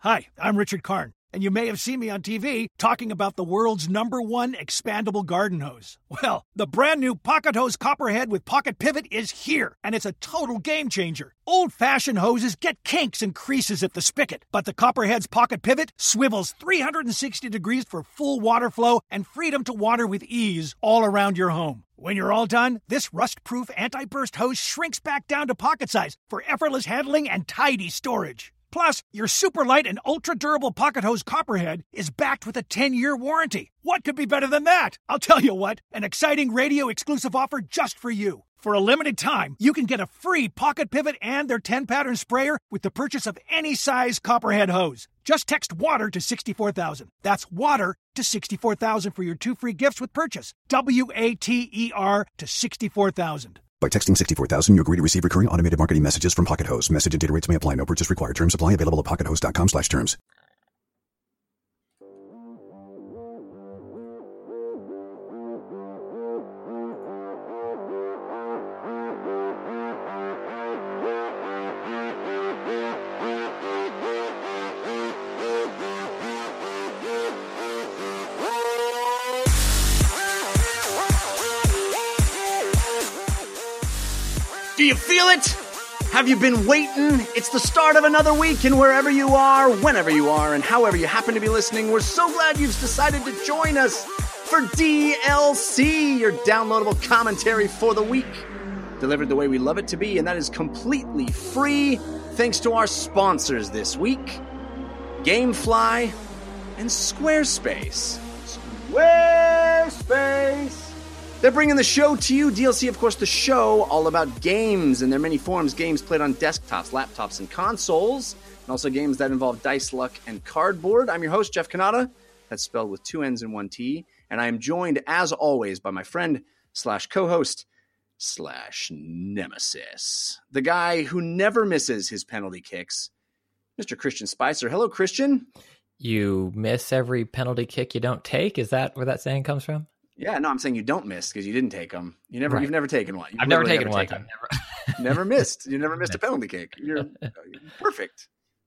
Hi, I'm Richard Karn, and you may have seen me on TV talking about the world's #1 expandable garden hose. Well, the brand new Pocket Hose Copperhead with Pocket Pivot is here, and it's a total game changer. Old-fashioned hoses get kinks and creases at the spigot, but the Copperhead's Pocket Pivot swivels 360 degrees for full water flow and freedom to water with ease all around your home. When you're all done, this rust-proof anti-burst hose shrinks back down to pocket size for effortless handling and tidy storage. Plus, your super light and ultra-durable Pocket Hose Copperhead is backed with a 10-year warranty. What could be better than that? I'll tell you what, an exciting radio-exclusive offer just for you. For a limited time, you can get a free Pocket Pivot and their 10-pattern sprayer with the purchase of any size Copperhead hose. Just text WATER to 64,000. That's WATER to 64,000 for your 2 free gifts with purchase. WATER to 64,000. By texting 64,000, you agree to receive recurring automated marketing messages from Pocket Hose. Message and data rates may apply. No purchase required. Terms apply. Available at pockethose.com/terms. Do you feel it? Have you been waiting? It's the start of another week, and wherever you are, whenever you are, and however you happen to be listening, we're so glad you've decided to join us for DLC, your downloadable commentary for the week. Delivered the way we love it to be, and that is completely free, thanks to our sponsors this week, Gamefly and Squarespace. Squarespace! They're bringing the show to you. DLC, of course, the show all about games in their many forms. Games played on desktops, laptops, and consoles. And also games that involve dice, luck, and cardboard. I'm your host, Jeff Kanata. That's spelled with 2 N's and 1 T. And I am joined, as always, by my friend / co-host / nemesis. The guy who never misses his penalty kicks, Mr. Christian Spicer. Hello, Christian. You miss every penalty kick you don't take? Is that where that saying comes from? Yeah, no, I'm saying you don't miss because you didn't take them. You've never taken one. I've never taken one. Never missed. You never missed a penalty kick. You're perfect.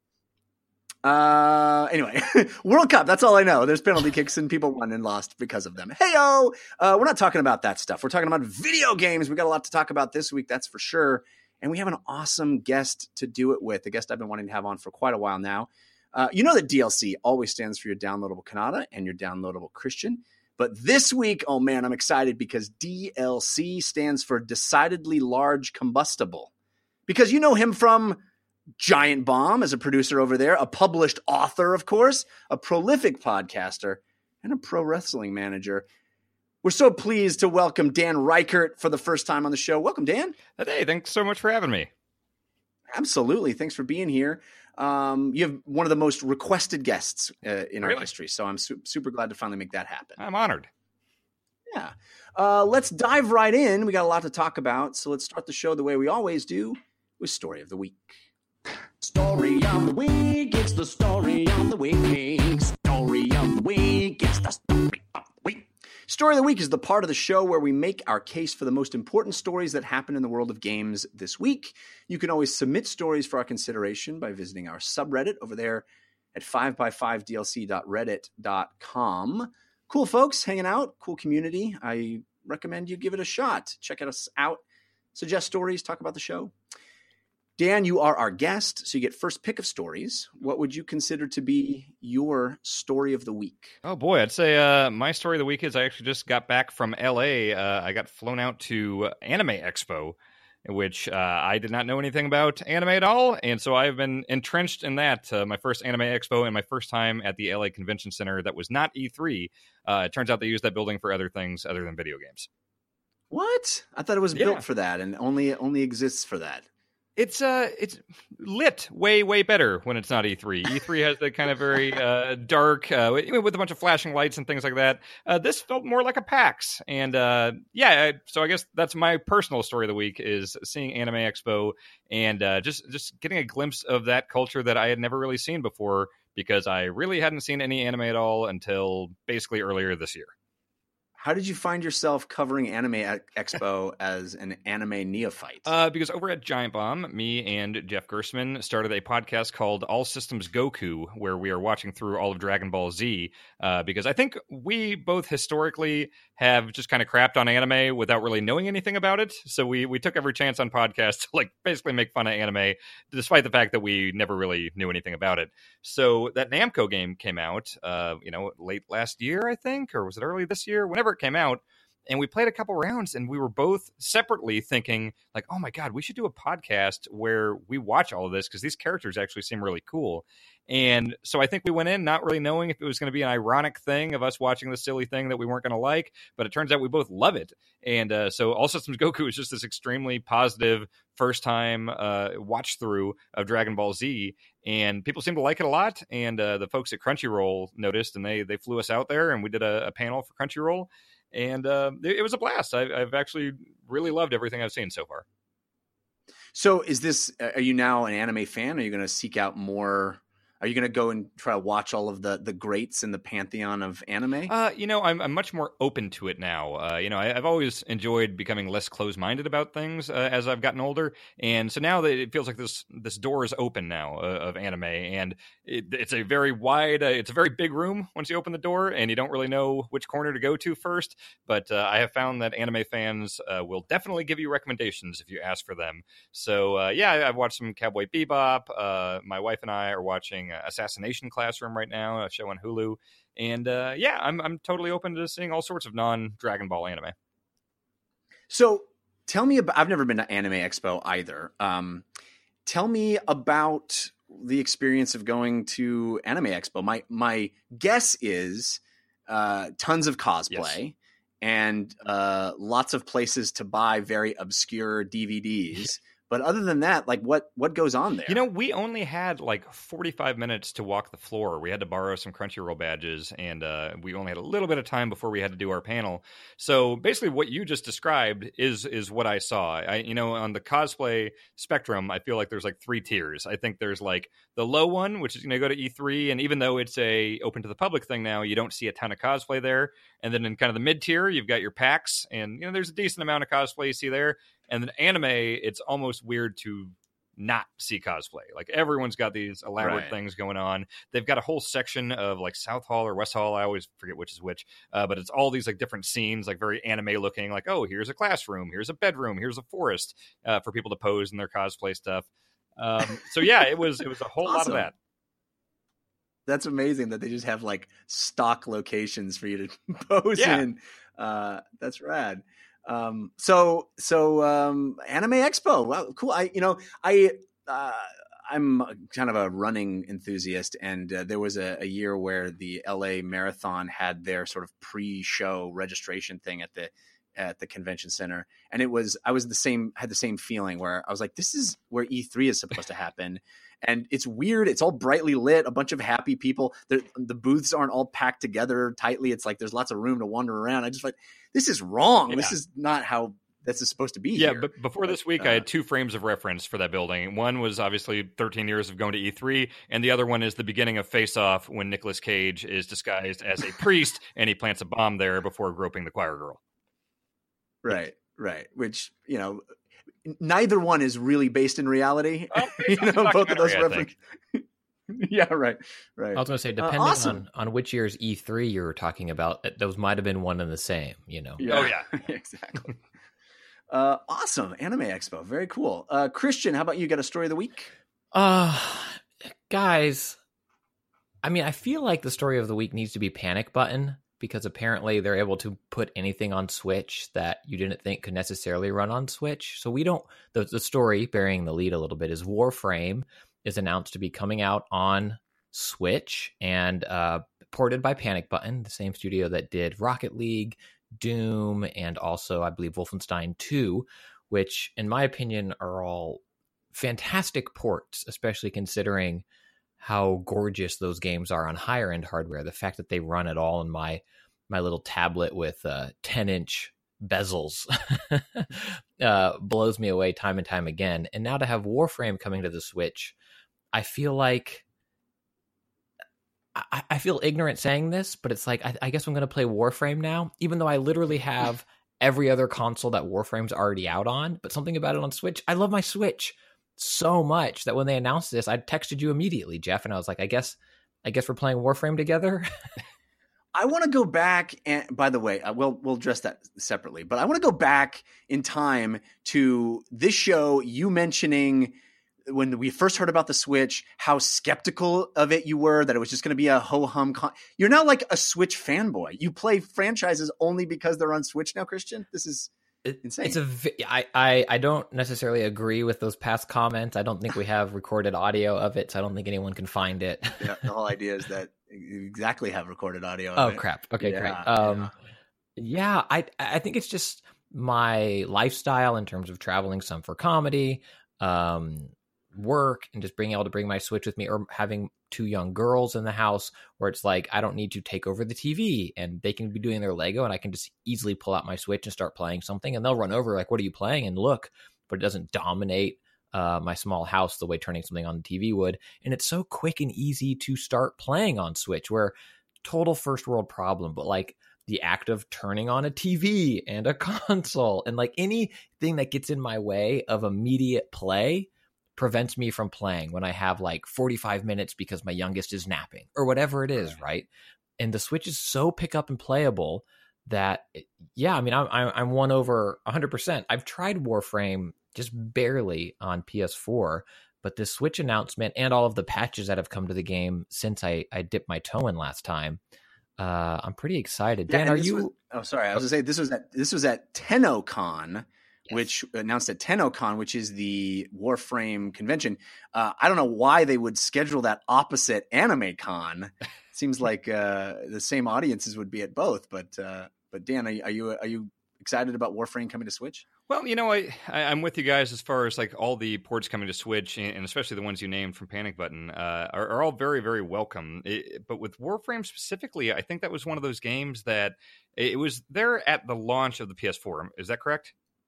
Anyway, World Cup. That's all I know. There's penalty kicks and people won and lost because of them. Heyo! We're not talking about that stuff. We're talking about video games. We got a lot to talk about this week. That's for sure. And we have an awesome guest to do it with. A guest I've been wanting to have on for quite a while now. You know that DLC always stands for your downloadable Kanata and your downloadable Christian. But this week, oh man, I'm excited because DLC stands for Decidedly Large Combustible. Because you know him from Giant Bomb as a producer over there, a published author, of course, a prolific podcaster, and a pro wrestling manager. We're so pleased to welcome Dan Reichert for the first time on the show. Welcome, Dan. Hey, thanks so much for having me. Absolutely. Thanks for being here. You have one of the most requested guests in our history, so I'm super glad to finally make that happen. I'm honored. Yeah. Let's dive right in. We got a lot to talk about, so let's start the show the way we always do with Story of the Week. Story of the Week, it's the story of the week. Story of the Week, it's the story of the week. Story of the Week is the part of the show where we make our case for the most important stories that happen in the world of games this week. You can always submit stories for our consideration by visiting our subreddit over there at 5x5dlc.reddit.com. Cool folks hanging out, cool community. I recommend you give it a shot. Check us out, suggest stories, talk about the show. Dan, you are our guest, so you get first pick of stories. What would you consider to be your story of the week? Oh, boy. I'd say my story of the week is I actually just got back from L.A. I got flown out to Anime Expo, which I did not know anything about anime at all. And so I've been entrenched in that. My first Anime Expo and my first time at the L.A. Convention Center that was not E3. It turns out they use that building for other things other than video games. What? I thought it was built for that and only exists for that. It's lit way better when it's not E3. E3 has the kind of very dark with a bunch of flashing lights and things like that. This felt more like a PAX, and so I guess that's my personal story of the week is seeing Anime Expo and just getting a glimpse of that culture that I had never really seen before because I really hadn't seen any anime at all until basically earlier this year. How did you find yourself covering Anime Expo as an anime neophyte? Because over at Giant Bomb, me and Jeff Gersman started a podcast called All Systems Goku, where we are watching through all of Dragon Ball Z. Because I think we both historically have just kind of crapped on anime without really knowing anything about it. So we took every chance on podcasts to like basically make fun of anime, despite the fact that we never really knew anything about it. So that Namco game came out, late last year, I think, or was it early this year? Whenever it came out, and we played a couple rounds, and we were both separately thinking like, oh my God, we should do a podcast where we watch all of this because these characters actually seem really cool. And so I think we went in not really knowing if it was going to be an ironic thing of us watching the silly thing that we weren't going to like, but it turns out we both love it. And so All Systems Goku is just this extremely positive first time watch through of Dragon Ball Z, and people seem to like it a lot. And the folks at Crunchyroll noticed, and they flew us out there, and we did a panel for Crunchyroll. And it was a blast. I've actually really loved everything I've seen so far. So are you now an anime fan? Are you going to seek out more? Are you going to go and try to watch all of the greats in the pantheon of anime? I'm much more open to it now. I've always enjoyed becoming less closed-minded about things as I've gotten older. And so now that it feels like this door is open now of anime. And it's a very wide, it's a very big room once you open the door, and you don't really know which corner to go to first. But I have found that anime fans will definitely give you recommendations if you ask for them. So, I've watched some Cowboy Bebop. My wife and I are watching Assassination Classroom right now, a show on Hulu. And I'm totally open to seeing all sorts of non-Dragon Ball anime. So tell me about, I've never been to Anime Expo either. Tell me about the experience of going to Anime Expo. My guess is tons of cosplay. Yes. And lots of places to buy very obscure DVDs. But other than that, like what goes on there? We only had like 45 minutes to walk the floor. We had to borrow some Crunchyroll badges, and we only had a little bit of time before we had to do our panel. So basically what you just described is what I saw. On the cosplay spectrum, I feel like there's like 3 tiers. I think there's like the low one, which is, go to E3, and even though it's a open to the public thing now, you don't see a ton of cosplay there. And then in kind of the mid tier, you've got your PAX, and there's a decent amount of cosplay you see there. And then anime, it's almost weird to not see cosplay. Like everyone's got these elaborate things going on. They've got a whole section of like South Hall or West Hall. I always forget which is which. But it's all these like different scenes, like very anime looking, like, oh, here's a classroom, here's a bedroom, here's a forest for people to pose in their cosplay stuff. It was a whole lot of that. That's amazing that they just have like stock locations for you to pose in. That's rad. Anime Expo. Wow, cool. I'm kind of a running enthusiast, and there was a year where the LA Marathon had their sort of pre-show registration thing at the convention center, and I had the same feeling where I was like, this is where E3 is supposed to happen. And it's weird. It's all brightly lit, a bunch of happy people. The booths aren't all packed together tightly. It's like there's lots of room to wander around. I just like, this is wrong. Yeah. This is not how this is supposed to be here. But before this week, I had 2 frames of reference for that building. One was obviously 13 years of going to E3, and the other one is the beginning of Face Off when Nicolas Cage is disguised as a priest and he plants a bomb there before groping the choir girl. Right. Which, neither one is really based in reality. Both of those references. Yeah, right. I was going to say, depending on which year's E3 you were talking about, those might have been one and the same, Yeah. Oh, yeah. Exactly. Awesome. Anime Expo. Very cool. Christian, how about you? Got a story of the week? Guys, I feel like the story of the week needs to be Panic Button, because apparently they're able to put anything on Switch that you didn't think could necessarily run on Switch. So the story bearing the lead a little bit is Warframe is announced to be coming out on Switch and ported by Panic Button, the same studio that did Rocket League, Doom, and also, I believe, Wolfenstein 2, which, in my opinion, are all fantastic ports, especially considering how gorgeous those games are on higher end hardware. The fact that they run it all in my little tablet with 10-inch bezels blows me away time and time again. And now to have Warframe coming to the Switch, I feel like feel ignorant saying this, but it's like, I guess I'm going to play Warframe now, even though I literally have every other console that Warframe's already out on. But something about it on Switch, I love my Switch so much that when they announced this, I texted you immediately, Jeff, and I was like, I guess we're playing Warframe together. I want to go back, and by the way, we'll address that separately, but I want to go back in time to this show, you mentioning when we first heard about the Switch, how skeptical of it you were, that it was just going to be a ho-hum. You're now like a Switch fanboy. You play franchises only because they're on Switch now, Christian? This is insane. I don't necessarily agree with those past comments. I don't think we have recorded audio of it, so I don't think anyone can find it. Yeah, the whole idea is that you exactly have recorded audio of it. Crap. Okay, great. Yeah, I think it's just my lifestyle in terms of traveling some for comedy, work, and just being able to bring my Switch with me, or having 2 young girls in the house where it's like I don't need to take over the TV and they can be doing their Lego and I can just easily pull out my Switch and start playing something, and they'll run over like, what are you playing? And look, but it doesn't dominate my small house the way turning something on the TV would. And it's so quick and easy to start playing on Switch, where total first world problem, but like the act of turning on a TV and a console and like anything that gets in my way of immediate play prevents me from playing when I have like 45 minutes because my youngest is napping or whatever it is, right? And the Switch is so pick up and playable that, yeah, I mean, I'm won over 100%. I've tried Warframe just barely on PS4, but this Switch announcement and all of the patches that have come to the game since I dipped my toe in last time, I'm pretty excited. Dan, are you? I was going to say this was at TennoCon. Yes. Which announced at TennoCon, which is the Warframe convention. I don't know why they would schedule that opposite AnimeCon. Seems like the same audiences would be at both. But Dan, are you excited about Warframe coming to Switch? Well, you know, I'm with you guys as far as like all the ports coming to Switch, and especially the ones you named from Panic Button are all very, very welcome. But with Warframe specifically, I think that was one of those games that it was there at the launch of the PS4. Is that correct?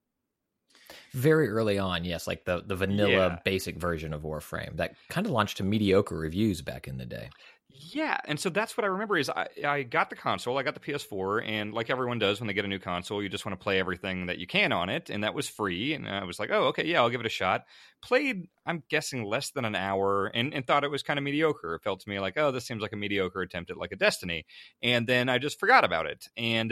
Very early on, yes, like the vanilla basic version of Warframe that kind of launched to mediocre reviews back in the day. Yeah, and so that's what I remember is I got the console, I got the PS4, and like everyone does when they get a new console, you just want to play everything that you can on it, and that was free, and I was like, oh, okay, yeah, I'll give it a shot. Played, I'm guessing, less than an hour, and thought it was kind of mediocre. It felt to me like, oh, this seems like a mediocre attempt at like a Destiny, and then I just forgot about it, and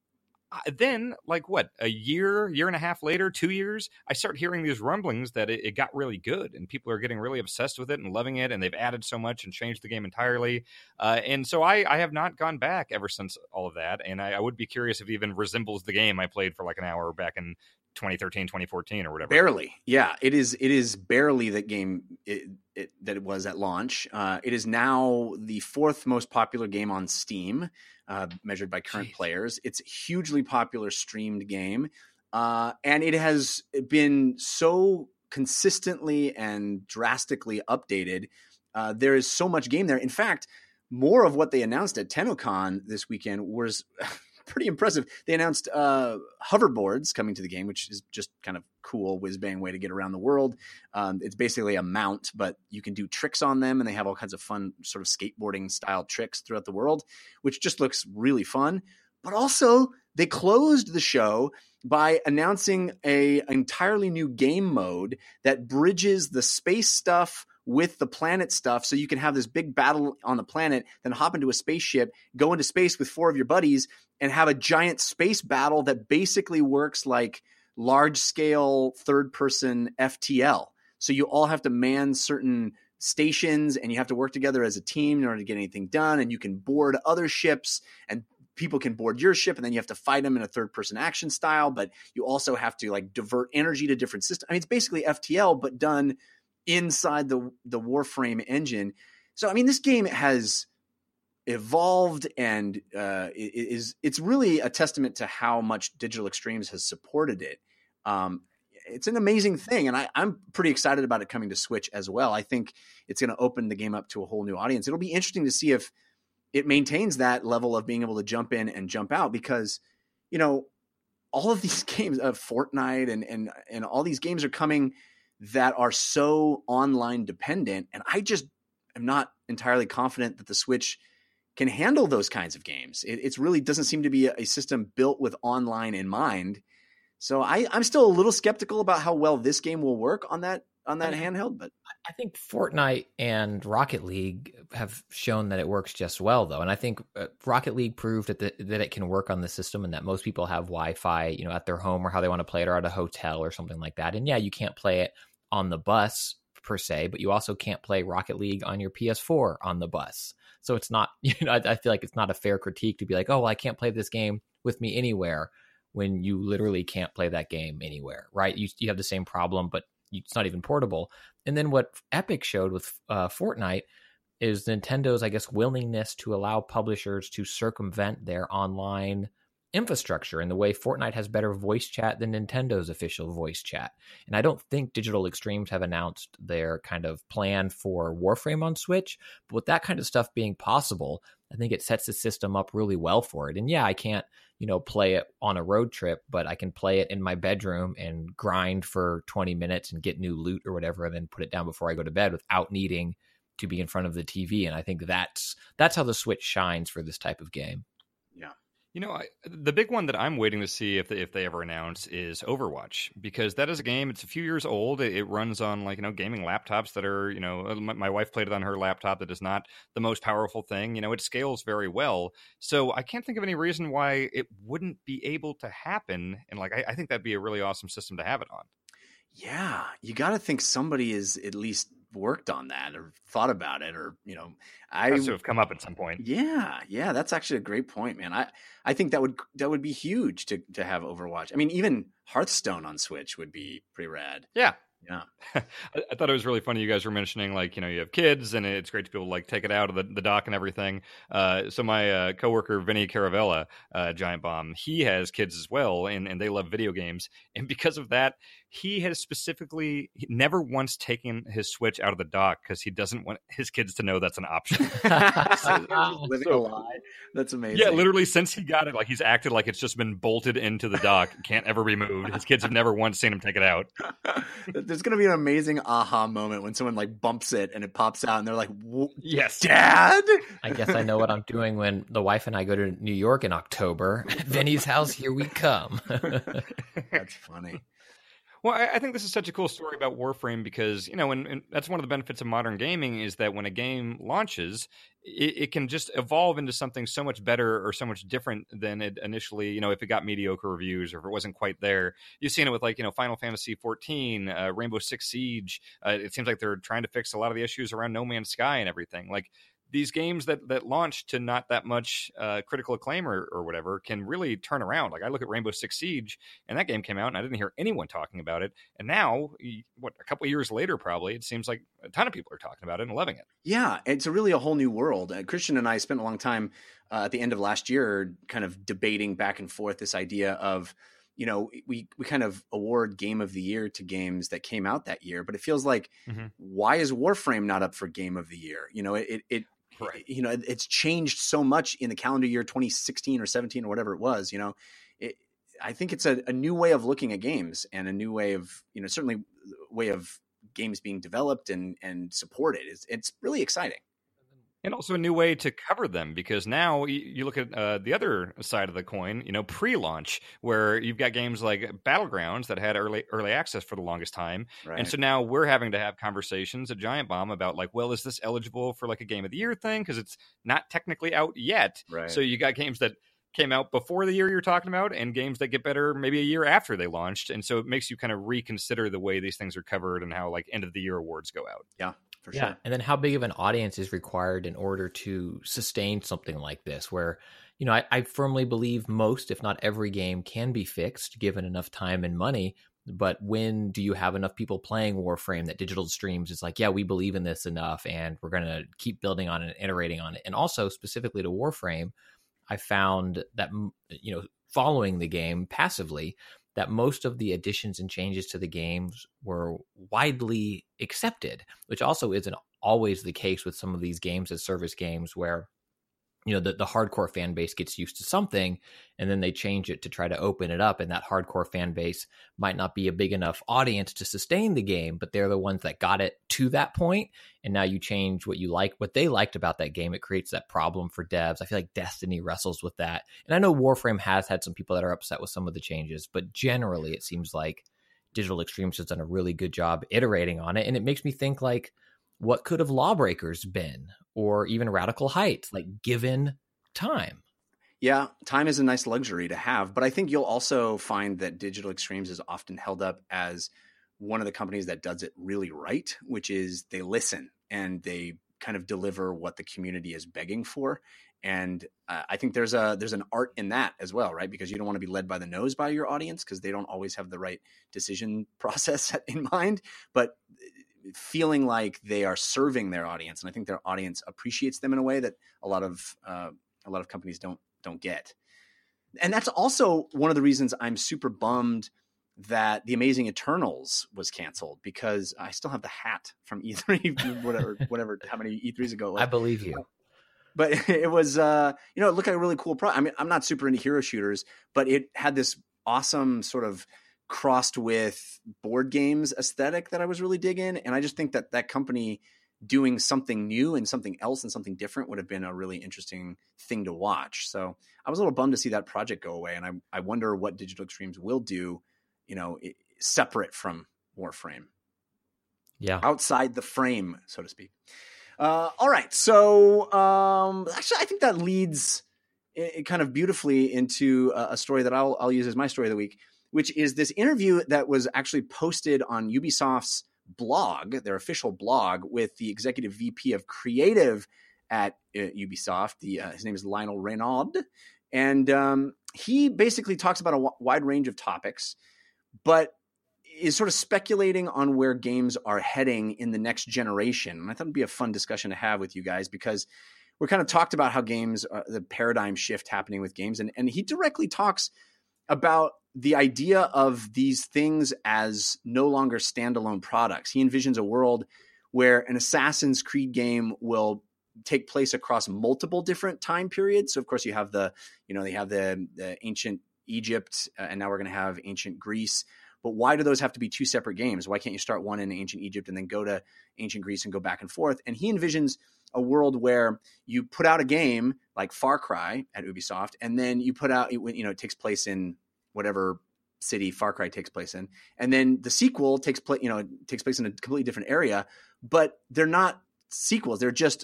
then, like, what, a year and a half later, 2 years, I start hearing these rumblings that it got really good and people are getting really obsessed with it and loving it, and they've added so much and changed the game entirely. And so I have not gone back ever since all of that, and I would be curious if it even resembles the game I played for like an hour back in 2013, 2014 or whatever. Barely. Yeah, it is barely that game that it was at launch. It is now the 4th most popular game on Steam, measured by current players. It's a hugely popular streamed game. And it has been so consistently and drastically updated. There is so much game there. In fact, more of what they announced at TennoCon this weekend was pretty impressive. They announced hoverboards coming to the game, which is just kind of cool, whiz-bang way to get around the world. It's basically a mount, but you can do tricks on them, and they have all kinds of fun sort of skateboarding-style tricks throughout the world, which just looks really fun. But also, they closed the show by announcing an entirely new game mode that bridges the space stuff with the planet stuff, so you can have this big battle on the planet, then hop into a spaceship, go into space with 4 of your buddies, and have a giant space battle that basically works like large-scale third-person FTL. So you all have to man certain stations, and you have to work together as a team in order to get anything done, and you can board other ships, and people can board your ship, and then you have to fight them in a third-person action style, but you also have to like divert energy to different systems. I mean, it's basically FTL, but done inside the Warframe engine. So, I mean, this game has evolved, and it's really a testament to how much Digital Extremes has supported it. It's an amazing thing, and I'm pretty excited about it coming to Switch as well. I think it's going to open the game up to a whole new audience. It'll be interesting to see if it maintains that level of being able to jump in and jump out, because, you know, all of these games of Fortnite and all these games are coming that are so online dependent. And I just am not entirely confident that the Switch can handle those kinds of games. It's really doesn't seem to be a system built with online in mind. So I'm still a little skeptical about how well this game will work on that handheld. But I think Fortnite and Rocket League have shown that it works just well, though. And I think Rocket League proved that it can work on the system, and that most people have Wi-Fi, you know, at their home or how they want to play it, or at a hotel or something like that. And yeah, you can't play it on the bus per se, but you also can't play Rocket League on your PS4 on the bus. So it's not, you know, I feel like it's not a fair critique to be like, oh, well, I can't play this game with me anywhere, when you literally can't play that game anywhere, right? You have the same problem, but it's not even portable. And then what Epic showed with Fortnite is Nintendo's, I guess, willingness to allow publishers to circumvent their online infrastructure, in the way Fortnite has better voice chat than Nintendo's official voice chat. And I don't think Digital Extremes have announced their kind of plan for Warframe on Switch, but with that kind of stuff being possible, I think it sets the system up really well for it. And yeah, I can't, you know, play it on a road trip, but I can play it in my bedroom and grind for 20 minutes and get new loot or whatever, and then put it down before I go to bed without needing to be in front of the TV. And I think that's how the Switch shines for this type of game. yeah. You know, the big one that I'm waiting to see if they ever announce is Overwatch, because that is a game. It's a few years old. It runs on, like, you know, gaming laptops that are, you know, my wife played it on her laptop. That is not the most powerful thing. You know, it scales very well. So I can't think of any reason why it wouldn't be able to happen. And like, I think that'd be a really awesome system to have it on. Yeah, you got to think somebody is at least worked on that or thought about it, or, you know, Has to have come up at some point. Yeah, that's actually a great point, man. I think that would be huge to have Overwatch. I mean, even Hearthstone on Switch would be pretty rad. Yeah. Yeah. I thought it was really funny. You guys were mentioning, like, you know, you have kids and it's great to be able to, like, take it out of the dock and everything. So my coworker, Vinny Caravella, Giant Bomb, he has kids as well, and they love video games. And because of that, he has specifically never once taken his Switch out of the dock because he doesn't want his kids to know that's an option. Living a lie. That's amazing. Yeah, literally since he got it, like, he's acted like it's just been bolted into the dock, can't ever be moved. His kids have never once seen him take it out. There's going to be an amazing aha moment when someone, like, bumps it and it pops out and they're like, yes, Dad? I guess I know what I'm doing when the wife and I go to New York in October. At Vinny's house, here we come. That's funny. Well, I think this is such a cool story about Warframe because, you know, and that's one of the benefits of modern gaming is that when a game launches, it can just evolve into something so much better or so much different than it initially, you know, if it got mediocre reviews or if it wasn't quite there. You've seen it with, like, you know, Final Fantasy XIV, Rainbow Six Siege. It seems like they're trying to fix a lot of the issues around No Man's Sky and everything. Like, these games that launch to not that much critical acclaim or whatever can really turn around. Like, I look at Rainbow Six Siege, and that game came out, and I didn't hear anyone talking about it. And now, a couple of years later, probably, it seems like a ton of people are talking about it and loving it. Yeah, it's really a whole new world. Christian and I spent a long time at the end of last year kind of debating back and forth this idea of, you know, we kind of award Game of the Year to games that came out that year, but it feels like, why is Warframe not up for Game of the Year? You know, Right. You know, it's changed so much in the calendar year 2016 or 17 or whatever it was. You know, I think it's a new way of looking at games and a new way of, you know, certainly way of games being developed and supported. It's really exciting. And also a new way to cover them, because now you look at the other side of the coin, you know, pre-launch, where you've got games like Battlegrounds that had early access for the longest time. Right. And so now we're having to have conversations at Giant Bomb about, like, well, is this eligible for, like, a Game of the Year thing? Because it's not technically out yet. Right. So you got games that came out before the year you're talking about and games that get better maybe a year after they launched. And so it makes you kind of reconsider the way these things are covered and how, like, end of the year awards go out. Yeah. For Yeah, sure. and then how big of an audience is required in order to sustain something like this, where, you know, I firmly believe most, if not every game can be fixed given enough time and money. But when do you have enough people playing Warframe that Digital Streams is like, yeah, we believe in this enough and we're going to keep building on it and iterating on it. And also specifically to Warframe, I found that, you know, following the game passively, that most of the additions and changes to the games were widely accepted, which also isn't always the case with some of these games as service games where the hardcore fan base gets used to something and then they change it to try to open it up. And that hardcore fan base might not be a big enough audience to sustain the game, but they're the ones that got it to that point. And now you change what they liked about that game. It creates that problem for devs. I feel like Destiny wrestles with that. And I know Warframe has had some people that are upset with some of the changes, but generally it seems like Digital Extremes has done a really good job iterating on it. And it makes me think like, what could have Lawbreakers been, or even Radical Heights, like given time? Yeah, time is a nice luxury to have, but I think you'll also find that Digital Extremes is often held up as one of the companies that does it really right, which is they listen and they kind of deliver what the community is begging for. And I think there's an art in that as well, right? Because you don't want to be led by the nose by your audience because they don't always have the right decision process in mind, but feeling like they are serving their audience. And I think their audience appreciates them in a way that a lot of companies don't get. And that's also one of the reasons I'm super bummed that The Amazing Eternals was canceled, because I still have the hat from E3, whatever, how many E3s ago it was. I believe you. But it was, it looked like a really cool product. I mean, I'm not super into hero shooters, but it had this awesome sort of crossed with board games aesthetic that I was really digging. And I just think that company doing something new and something else and something different would have been a really interesting thing to watch. So I was a little bummed to see that project go away. And I wonder what Digital Extremes will do, separate from Warframe. Yeah. Outside the frame, so to speak. All right. So actually, I think that leads kind of beautifully into a story that I'll use as my story of the week, which is this interview that was actually posted on Ubisoft's blog, their official blog, with the executive VP of creative at Ubisoft. His name is Lionel Renaud. And he basically talks about a wide range of topics, but is sort of speculating on where games are heading in the next generation. And I thought it'd be a fun discussion to have with you guys, because we kind of talked about how games, the paradigm shift happening with games. And he directly talks about the idea of these things as no longer standalone products. He envisions a world where an Assassin's Creed game will take place across multiple different time periods. So of course you have they have the ancient Egypt, and now we're going to have ancient Greece. But why do those have to be two separate games? Why can't you start one in ancient Egypt and then go to ancient Greece and go back and forth? And he envisions a world where you put out a game like Far Cry at Ubisoft, and then you put out, it takes place in whatever city Far Cry takes place in. And then the sequel takes place in a completely different area, but they're not sequels. They're just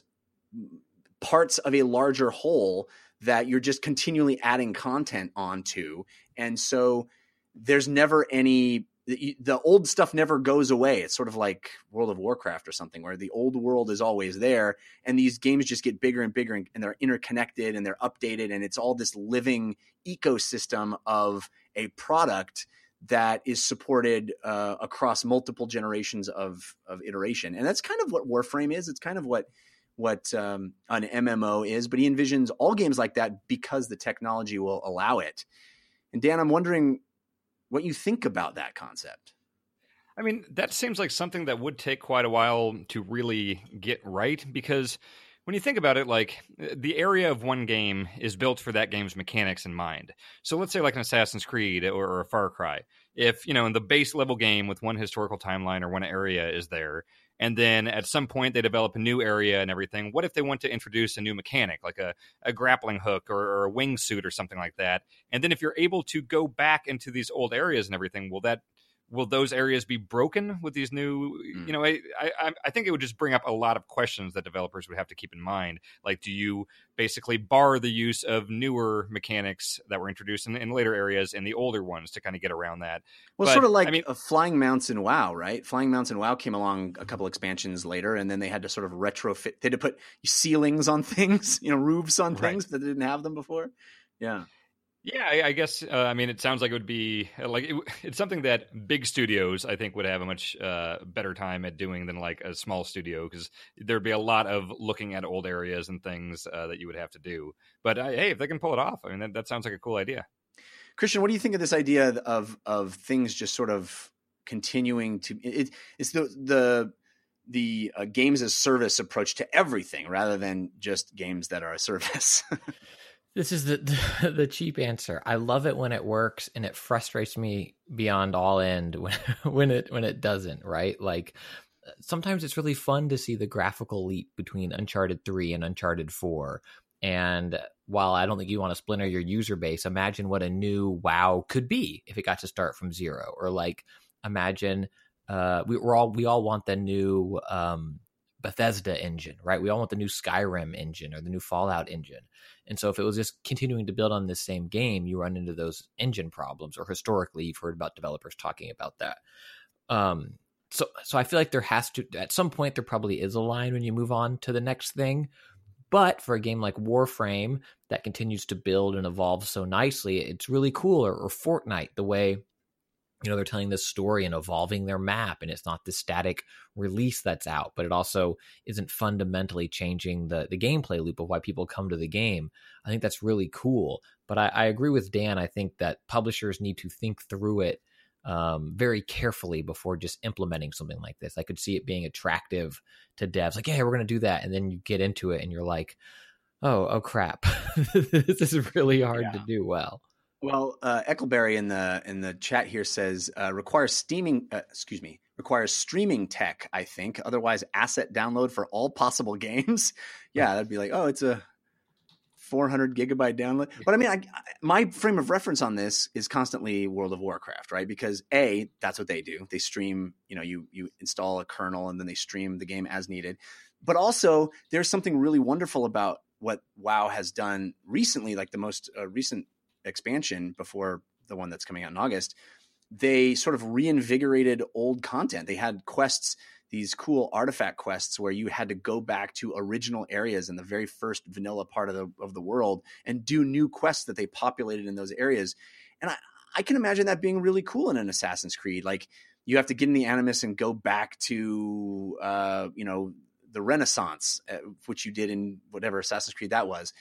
parts of a larger whole that you're just continually adding content onto. And so there's never the old stuff never goes away. It's sort of like World of Warcraft or something, where the old world is always there, and these games just get bigger and bigger, and they're interconnected and they're updated, and it's all this living ecosystem of a product that is supported across multiple generations of iteration. And that's kind of what Warframe is. It's kind of what an MMO is, but he envisions all games like that because the technology will allow it. And Dan, I'm wondering what you think about that concept. I mean, that seems like something that would take quite a while to really get right, because when you think about it, like, the area of one game is built for that game's mechanics in mind. So let's say like an Assassin's Creed or a Far Cry. If, in the base level game with one historical timeline or one area is there, and then at some point they develop a new area and everything, what if they want to introduce a new mechanic, like a grappling hook or a wingsuit or something like that? And then if you're able to go back into these old areas and everything, will those areas be broken with these new, I think it would just bring up a lot of questions that developers would have to keep in mind. Like, do you basically bar the use of newer mechanics that were introduced in later areas and the older ones to kind of get around that? Well, sort of like Flying Mounts in WoW, right? Flying Mounts in WoW came along a couple expansions later, and then they had to sort of retrofit. They had to put ceilings on things, roofs on things that didn't have them before. Yeah. Yeah, I guess, it sounds like it would be, it's something that big studios, I think, would have a much better time at doing than like a small studio, because there'd be a lot of looking at old areas and things that you would have to do. But hey, if they can pull it off, that sounds like a cool idea. Christian, what do you think of this idea of things just sort of continuing to, it's the games as service approach to everything rather than just games that are a service. This is the cheap answer. I love it when it works, and it frustrates me beyond all end when it doesn't, right? Like sometimes it's really fun to see the graphical leap between Uncharted 3 and Uncharted 4. And while I don't think you want to splinter your user base, imagine what a new WoW could be if it got to start from zero. Or like imagine we all want the new Bethesda engine, right? We all want the new Skyrim engine or the new Fallout engine. And so if it was just continuing to build on this same game, you run into those engine problems, or historically you've heard about developers talking about that. So I feel like there has to, at some point, there probably is a line when you move on to the next thing. But for a game like Warframe that continues to build and evolve so nicely, it's really cool. Or Fortnite, the way, they're telling this story and evolving their map, and it's not the static release that's out, but it also isn't fundamentally changing the gameplay loop of why people come to the game. I think that's really cool. But I agree with Dan. I think that publishers need to think through it very carefully before just implementing something like this. I could see it being attractive to devs, like, yeah, we're going to do that. And then you get into it and you're like, oh crap, this is really hard to do well. Well, Eckleberry in the chat here says requires streaming tech, I think. Otherwise, asset download for all possible games. Yeah, that'd be like, oh, it's a 400 gigabyte download. But I mean, my frame of reference on this is constantly World of Warcraft, right? Because that's what they do. They stream. You install a kernel and then they stream the game as needed. But also, there's something really wonderful about what WoW has done recently, like the most recent expansion before the one that's coming out in August. They sort of reinvigorated old content. They had quests, these cool artifact quests where you had to go back to original areas in the very first vanilla part of the world and do new quests that they populated in those areas. And I can imagine that being really cool in an Assassin's Creed. Like you have to get in the Animus and go back to, the Renaissance, which you did in whatever Assassin's Creed that was.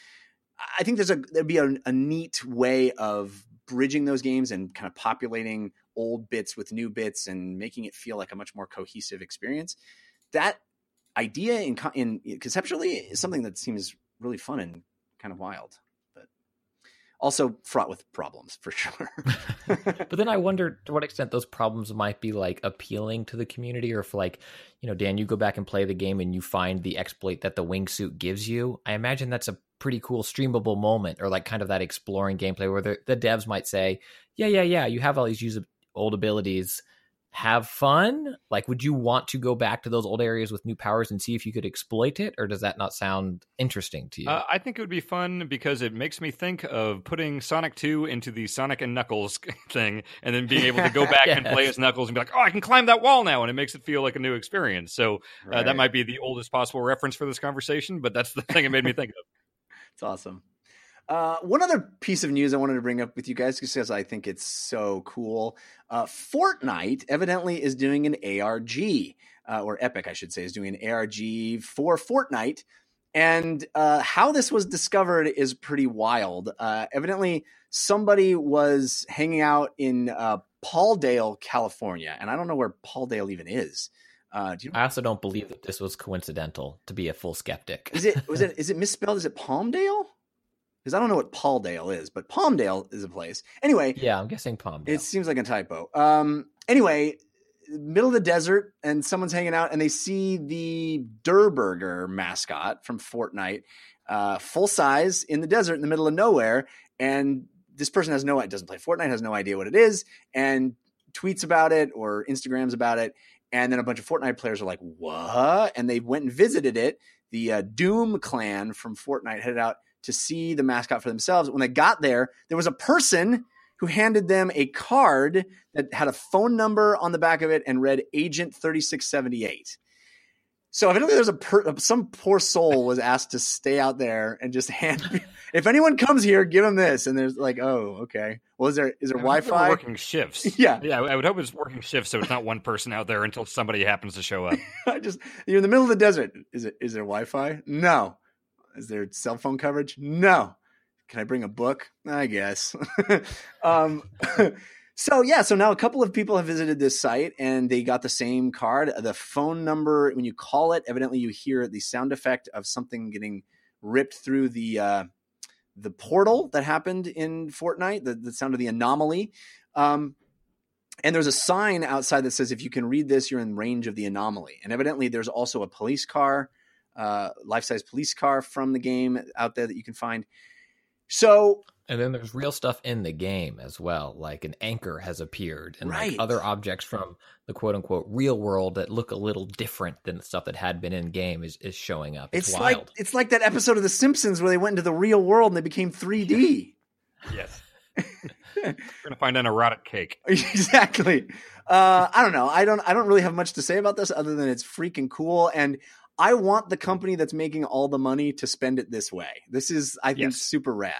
I think there'd be a neat way of bridging those games and kind of populating old bits with new bits and making it feel like a much more cohesive experience. That idea in conceptually is something that seems really fun and kind of wild, but also fraught with problems for sure. But then I wonder to what extent those problems might be like appealing to the community, or if like, Dan, you go back and play the game and you find the exploit that the wingsuit gives you. I imagine that's a pretty cool streamable moment, or like kind of that exploring gameplay where the devs might say, yeah, you have all these old abilities, have fun. Like, would you want to go back to those old areas with new powers and see if you could exploit it, or does that not sound interesting to you? I think it would be fun because it makes me think of putting Sonic 2 into the Sonic and Knuckles thing, and then being able to go back and play as Knuckles and be like, oh, I can climb that wall now, and it makes it feel like a new experience. So that might be the oldest possible reference for this conversation, but that's the thing it made me think of. It's awesome. One other piece of news I wanted to bring up with you guys because I think it's so cool. Fortnite evidently is doing an ARG, or Epic, I should say, is doing an ARG for Fortnite. And how this was discovered is pretty wild. Evidently, somebody was hanging out in Pauldale, California. And I don't know where Pauldale even is. I also don't believe that this was coincidental, to be a full skeptic. Is it misspelled? Is it Palmdale? Because I don't know what Pauldale is, but Palmdale is a place. Anyway. Yeah, I'm guessing Palmdale. It seems like a typo. Anyway, middle of the desert, and someone's hanging out, and they see the Durr Burger mascot from Fortnite, full size in the desert in the middle of nowhere. And this person doesn't play Fortnite, has no idea what it is, and tweets about it or Instagrams about it. And then a bunch of Fortnite players are like, what? And they went and visited it. The Doom clan from Fortnite headed out to see the mascot for themselves. When they got there, there was a person who handed them a card that had a phone number on the back of it and read Agent 3678. So evidently there's some poor soul was asked to stay out there and just hand, if anyone comes here, give them this. And there's like, oh, okay. Well, is there Wi-Fi? Working shifts. Yeah. I would hope it's working shifts. So it's not one person out there until somebody happens to show up. You're in the middle of the desert. Is there Wi-Fi? No. Is there cell phone So now a couple of people have visited this site and they got the same card. The phone number, when you call it, evidently you hear the sound effect of something getting ripped through the portal that happened in Fortnite, the sound of the anomaly. And there's a sign outside that says, if you can read this, you're in range of the anomaly. And evidently there's also a police car, life-size police car from the game out there that you can find. So, and then there's real stuff in the game as well. Like an anchor has appeared and like other objects from the quote unquote real world that look a little different than the stuff that had been in game is showing up. It's wild. It's like that episode of The Simpsons where they went into the real world and they became 3D. Yes. We're going to find an erotic cake. Exactly. I don't know. I don't really have much to say about this other than it's freaking cool. And I want the company that's making all the money to spend it this way. This is, I think, super rad.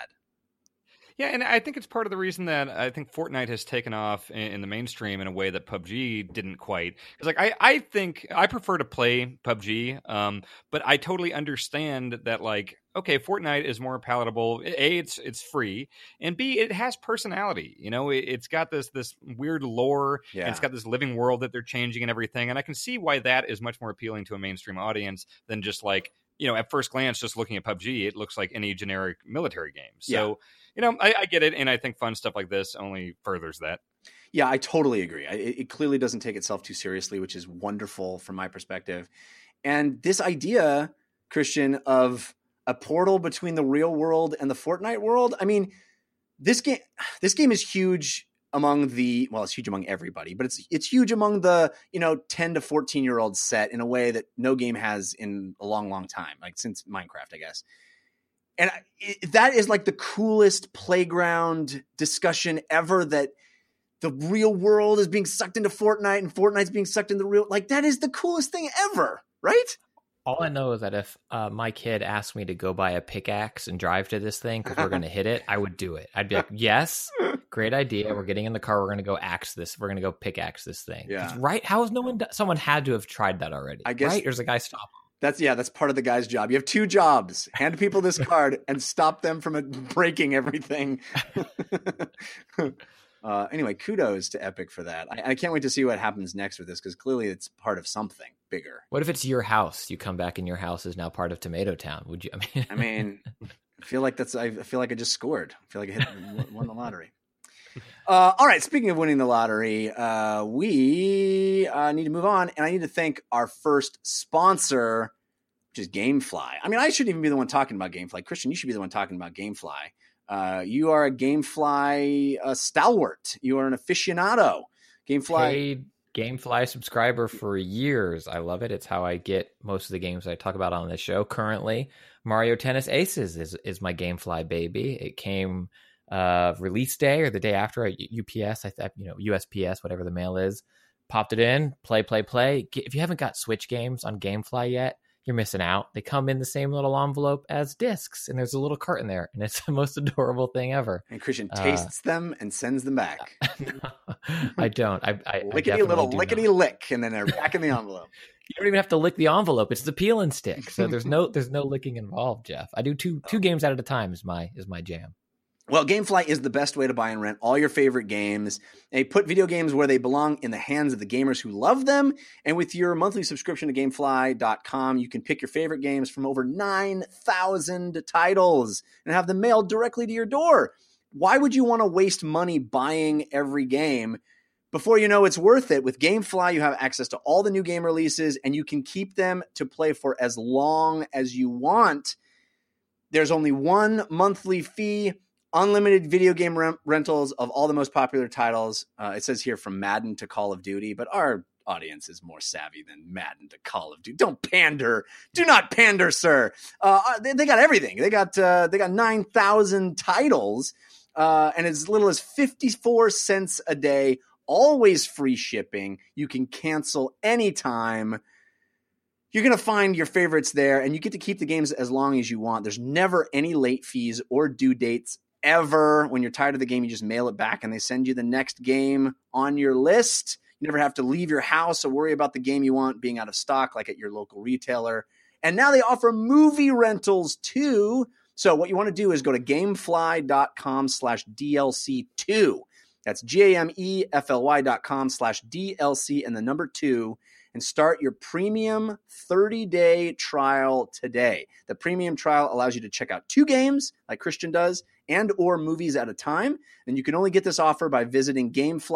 Yeah, and I think it's part of the reason that I think Fortnite has taken off in the mainstream in a way that PUBG didn't quite. Because like I think I prefer to play PUBG, but I totally understand that like, okay, Fortnite is more palatable. A, it's free, and B, it has personality. You know, it's got this weird lore, and it's got this living world that they're changing and everything. And I can see why that is much more appealing to a mainstream audience than just like, you know, at first glance, just looking at PUBG, it looks like any generic military game. So, you know, I get it, and I think fun stuff like this only furthers that. Yeah, I totally agree. It clearly doesn't take itself too seriously, which is wonderful from my perspective. And this idea, Christian, of a portal between the real world and the Fortnite world, I mean, this game is huge among it's huge among everybody, but it's huge among the, 10 to 14-year-old set in a way that no game has in a long, long time, like since Minecraft, I guess. And that is like the coolest playground discussion ever, that the real world is being sucked into Fortnite and Fortnite's being sucked into the real, like that is the coolest thing ever, right? All I know is that if my kid asked me to go buy a pickaxe and drive to this thing because we're going to hit it, I would do it. I'd be like, yes, great idea. We're getting in the car. We're going to go axe this. We're going to go pickaxe this thing. Yeah. Right? How has someone had to have tried that already? I guess. Right? There's a guy stop him. That's part of the guy's job. You have two jobs: hand people this card and stop them from breaking everything. Anyway, kudos to Epic for that. I can't wait to see what happens next with this, because clearly it's part of something bigger. What if it's your house? You come back and your house is now part of Tomato Town. Would you? I mean, I feel like I just scored. I feel like I won the lottery. All right. Speaking of winning the lottery, we need to move on, and I need to thank our first sponsor, which is GameFly. I mean, I shouldn't even be the one talking about GameFly. Christian, you should be the one talking about GameFly. You are a GameFly stalwart. You are an aficionado. GameFly. Paid GameFly subscriber for years. I love it. It's how I get most of the games I talk about on this show. Currently, Mario Tennis Aces is my GameFly baby. It came release day or the day after at UPS, USPS, whatever the mail is. Popped it in, play. If you haven't got Switch games on GameFly yet, you're missing out. They come in the same little envelope as discs, and there's a little carton there, and it's the most adorable thing ever. And Christian tastes them and sends them back. No, I don't. I lickety lick, and then they're back in the envelope. You don't even have to lick the envelope. It's the peel and stick. So there's no licking involved, Jeff. I do two games at a time is my jam. Well, GameFly is the best way to buy and rent all your favorite games. They put video games where they belong, in the hands of the gamers who love them. And with your monthly subscription to GameFly.com, you can pick your favorite games from over 9,000 titles and have them mailed directly to your door. Why would you want to waste money buying every game? Before you know it's worth it, with GameFly, you have access to all the new game releases, and you can keep them to play for as long as you want. There's only one monthly fee. Unlimited video game rentals of all the most popular titles. It says here from Madden to Call of Duty, but our audience is more savvy than Madden to Call of Duty. Don't pander. Do not pander, sir. They got everything. They got 9,000 titles, and as little as 54 cents a day, always free shipping. You can cancel anytime. You're going to find your favorites there, and you get to keep the games as long as you want. There's never any late fees or due dates ever. When you're tired of the game, you just mail it back and they send you the next game on your list. You never have to leave your house or worry about the game you want being out of stock like at your local retailer. And now they offer movie rentals too. So what you want to do is go to gamefly.com/DLC2. That's GAMEFLY.com/DLC and the number 2, and start your premium 30-day trial today. The premium trial allows you to check out 2 games like Christian does and or movies at a time. And you can only get this offer by visiting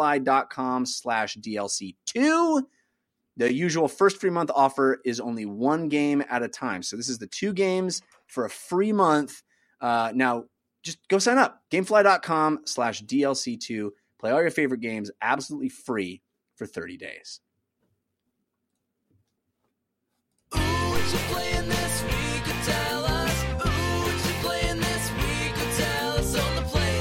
gamefly.com/DLC2. The usual first free month offer is only 1 game at a time. So this is the 2 games for a free month. Now, just go sign up. Gamefly.com/DLC2. Play all your favorite games absolutely free for 30 days. Ooh, what you playing this week? Tell us. Ooh, what you playing this week? Tell us on the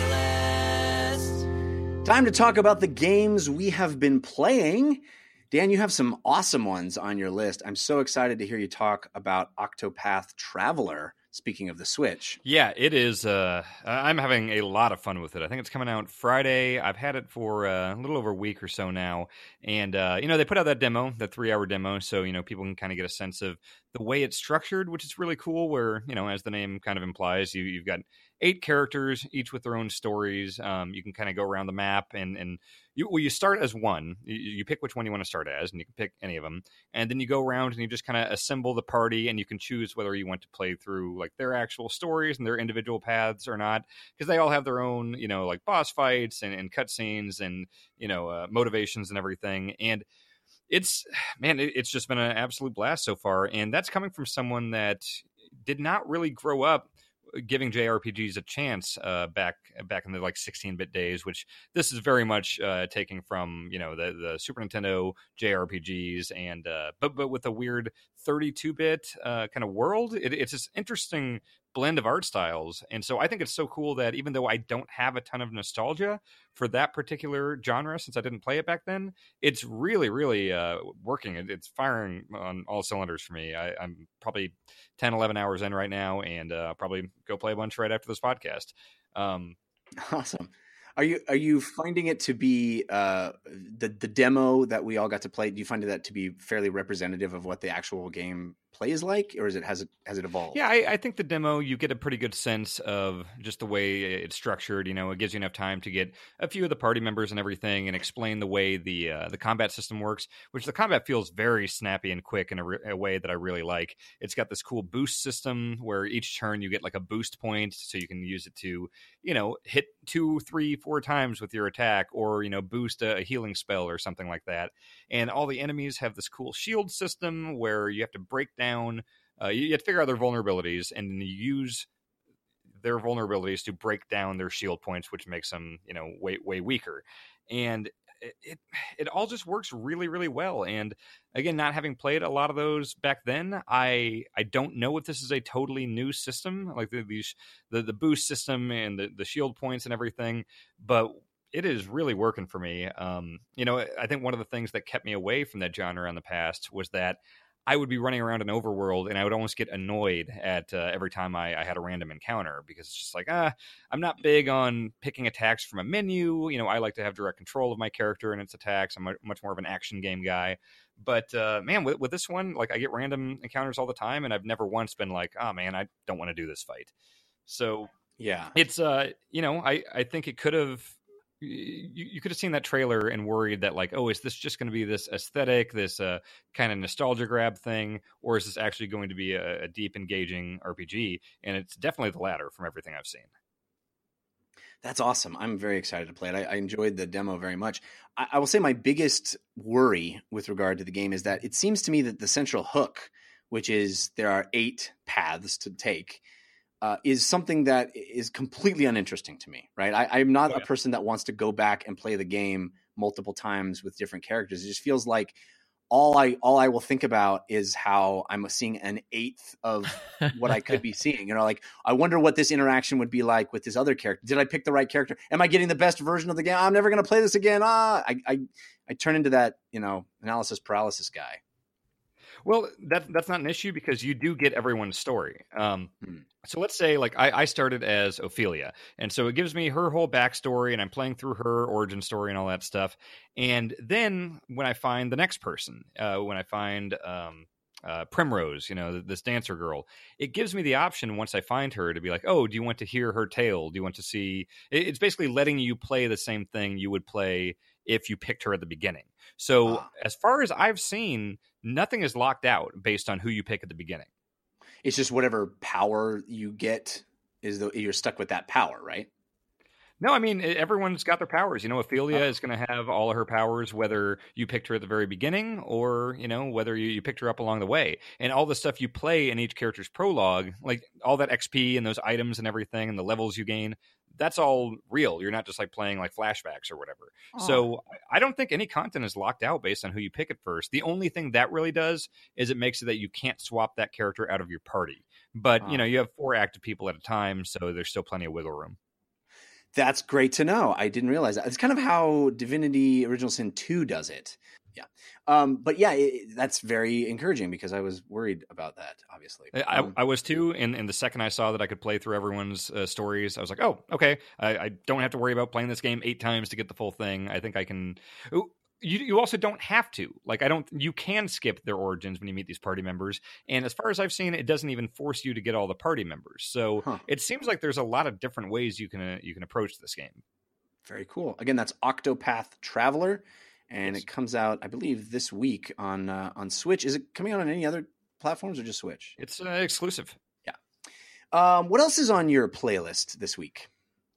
playlist. Time to talk about the games we have been playing. Dan, you have some awesome ones on your list. I'm so excited to hear you talk about Octopath Traveler, speaking of the Switch. Yeah, it is. I'm having a lot of fun with it. I think it's coming out Friday. I've had it for a little over a week or so now. And, they put out that demo, that 3-hour demo, so, people can kind of get a sense of the way it's structured, which is really cool, where, as the name kind of implies, you've got 8 characters, each with their own stories. You can kind of go around the map, and you start as one. You pick which one you want to start as, and you can pick any of them. And then you go around and you just kind of assemble the party, and you can choose whether you want to play through like their actual stories and their individual paths or not, because they all have their own, like boss fights and cutscenes and, motivations and everything. And it's just been an absolute blast so far. And that's coming from someone that did not really grow up giving JRPGs a chance back in the 16-bit days, which this is very much taking from the Super Nintendo JRPGs, and but with a weird 32-bit kind of world. It's this interesting blend of art styles, and so I think it's so cool that even though I don't have a ton of nostalgia for that particular genre since I didn't play it back then, it's really working. It's firing on all cylinders for me. I'm probably 10-11 hours in right now, and I'll probably go play a bunch right after this podcast. Awesome. Are you finding it to be the demo that we all got to play? Do you find that to be fairly representative of what the actual game plays like, or has it evolved? Yeah, I think the demo, you get a pretty good sense of just the way it's structured. It gives you enough time to get a few of the party members and everything, and explain the way the combat system works. Which the combat feels very snappy and quick in a way that I really like. It's got this cool boost system where each turn you get like a boost point, so you can use it to hit 2, 3, 4 times with your attack, or boost a healing spell or something like that. And all the enemies have this cool shield system where you have to break down. You have to figure out their vulnerabilities, and you use their vulnerabilities to break down their shield points, which makes them way weaker. And it all just works really, really well. And again, not having played a lot of those back then, I don't know if this is a totally new system, like the boost system and the shield points and everything, but it is really working for me. I think one of the things that kept me away from that genre in the past was that I would be running around an overworld, and I would almost get annoyed at every time I had a random encounter, because it's just like, I'm not big on picking attacks from a menu. I like to have direct control of my character and its attacks. I'm much more of an action game guy. But man, with this one, like, I get random encounters all the time, and I've never once been like, oh man, I don't want to do this fight. So yeah, it's I think it could have. You could have seen that trailer and worried that, like, oh, is this just going to be this aesthetic, this kind of nostalgia grab thing, or is this actually going to be a deep, engaging RPG? And it's definitely the latter from everything I've seen. That's awesome. I'm very excited to play it. I enjoyed the demo very much. I will say my biggest worry with regard to the game is that it seems to me that the central hook, which is there are 8 paths to take, is something that is completely uninteresting to me, right? I'm not a person that wants to go back and play the game multiple times with different characters. It just feels like all I will think about is how I'm seeing an 1/8 of what I could be seeing. Like, I wonder what this interaction would be like with this other character. Did I pick the right character? Am I getting the best version of the game? I'm never going to play this again. I turn into that, analysis paralysis guy. Well, that's not an issue, because you do get everyone's story. So let's say, like, I started as Ophelia, and so it gives me her whole backstory, and I'm playing through her origin story and all that stuff. And then when I find the next person, when I find Primrose, this dancer girl. It gives me the option once I find her to be like, oh, do you want to hear her tale? Do you want to see? It's basically letting you play the same thing you would play if you picked her at the beginning. So as far as I've seen, nothing is locked out based on who you pick at the beginning. It's just whatever power you get you're stuck with that power, right? No, I mean, everyone's got their powers. Ophelia is going to have all of her powers, whether you picked her at the very beginning or, whether you picked her up along the way. And all the stuff you play in each character's prologue, like all that XP and those items and everything and the levels you gain, that's all real. You're not just like playing like flashbacks or whatever. So I don't think any content is locked out based on who you pick at first. The only thing that really does is it makes it that you can't swap that character out of your party. But, you have 4 active people at a time, so there's still plenty of wiggle room. That's great to know. I didn't realize that. It's kind of how Divinity Original Sin 2 does it. Yeah. But yeah, that's very encouraging because I was worried about that, obviously. I was too. And the second I saw that I could play through everyone's stories, I was like, oh, okay. I don't have to worry about playing this game 8 times to get the full thing. I think I can. You also don't have to. You can skip their origins when you meet these party members. And as far as I've seen, it doesn't even force you to get all the party members. So it seems like there's a lot of different ways you can approach this game. Very cool. Again, that's Octopath Traveler. And it comes out, I believe, this week on Switch. Is it coming out on any other platforms or just Switch? It's exclusive. Yeah. What else is on your playlist this week?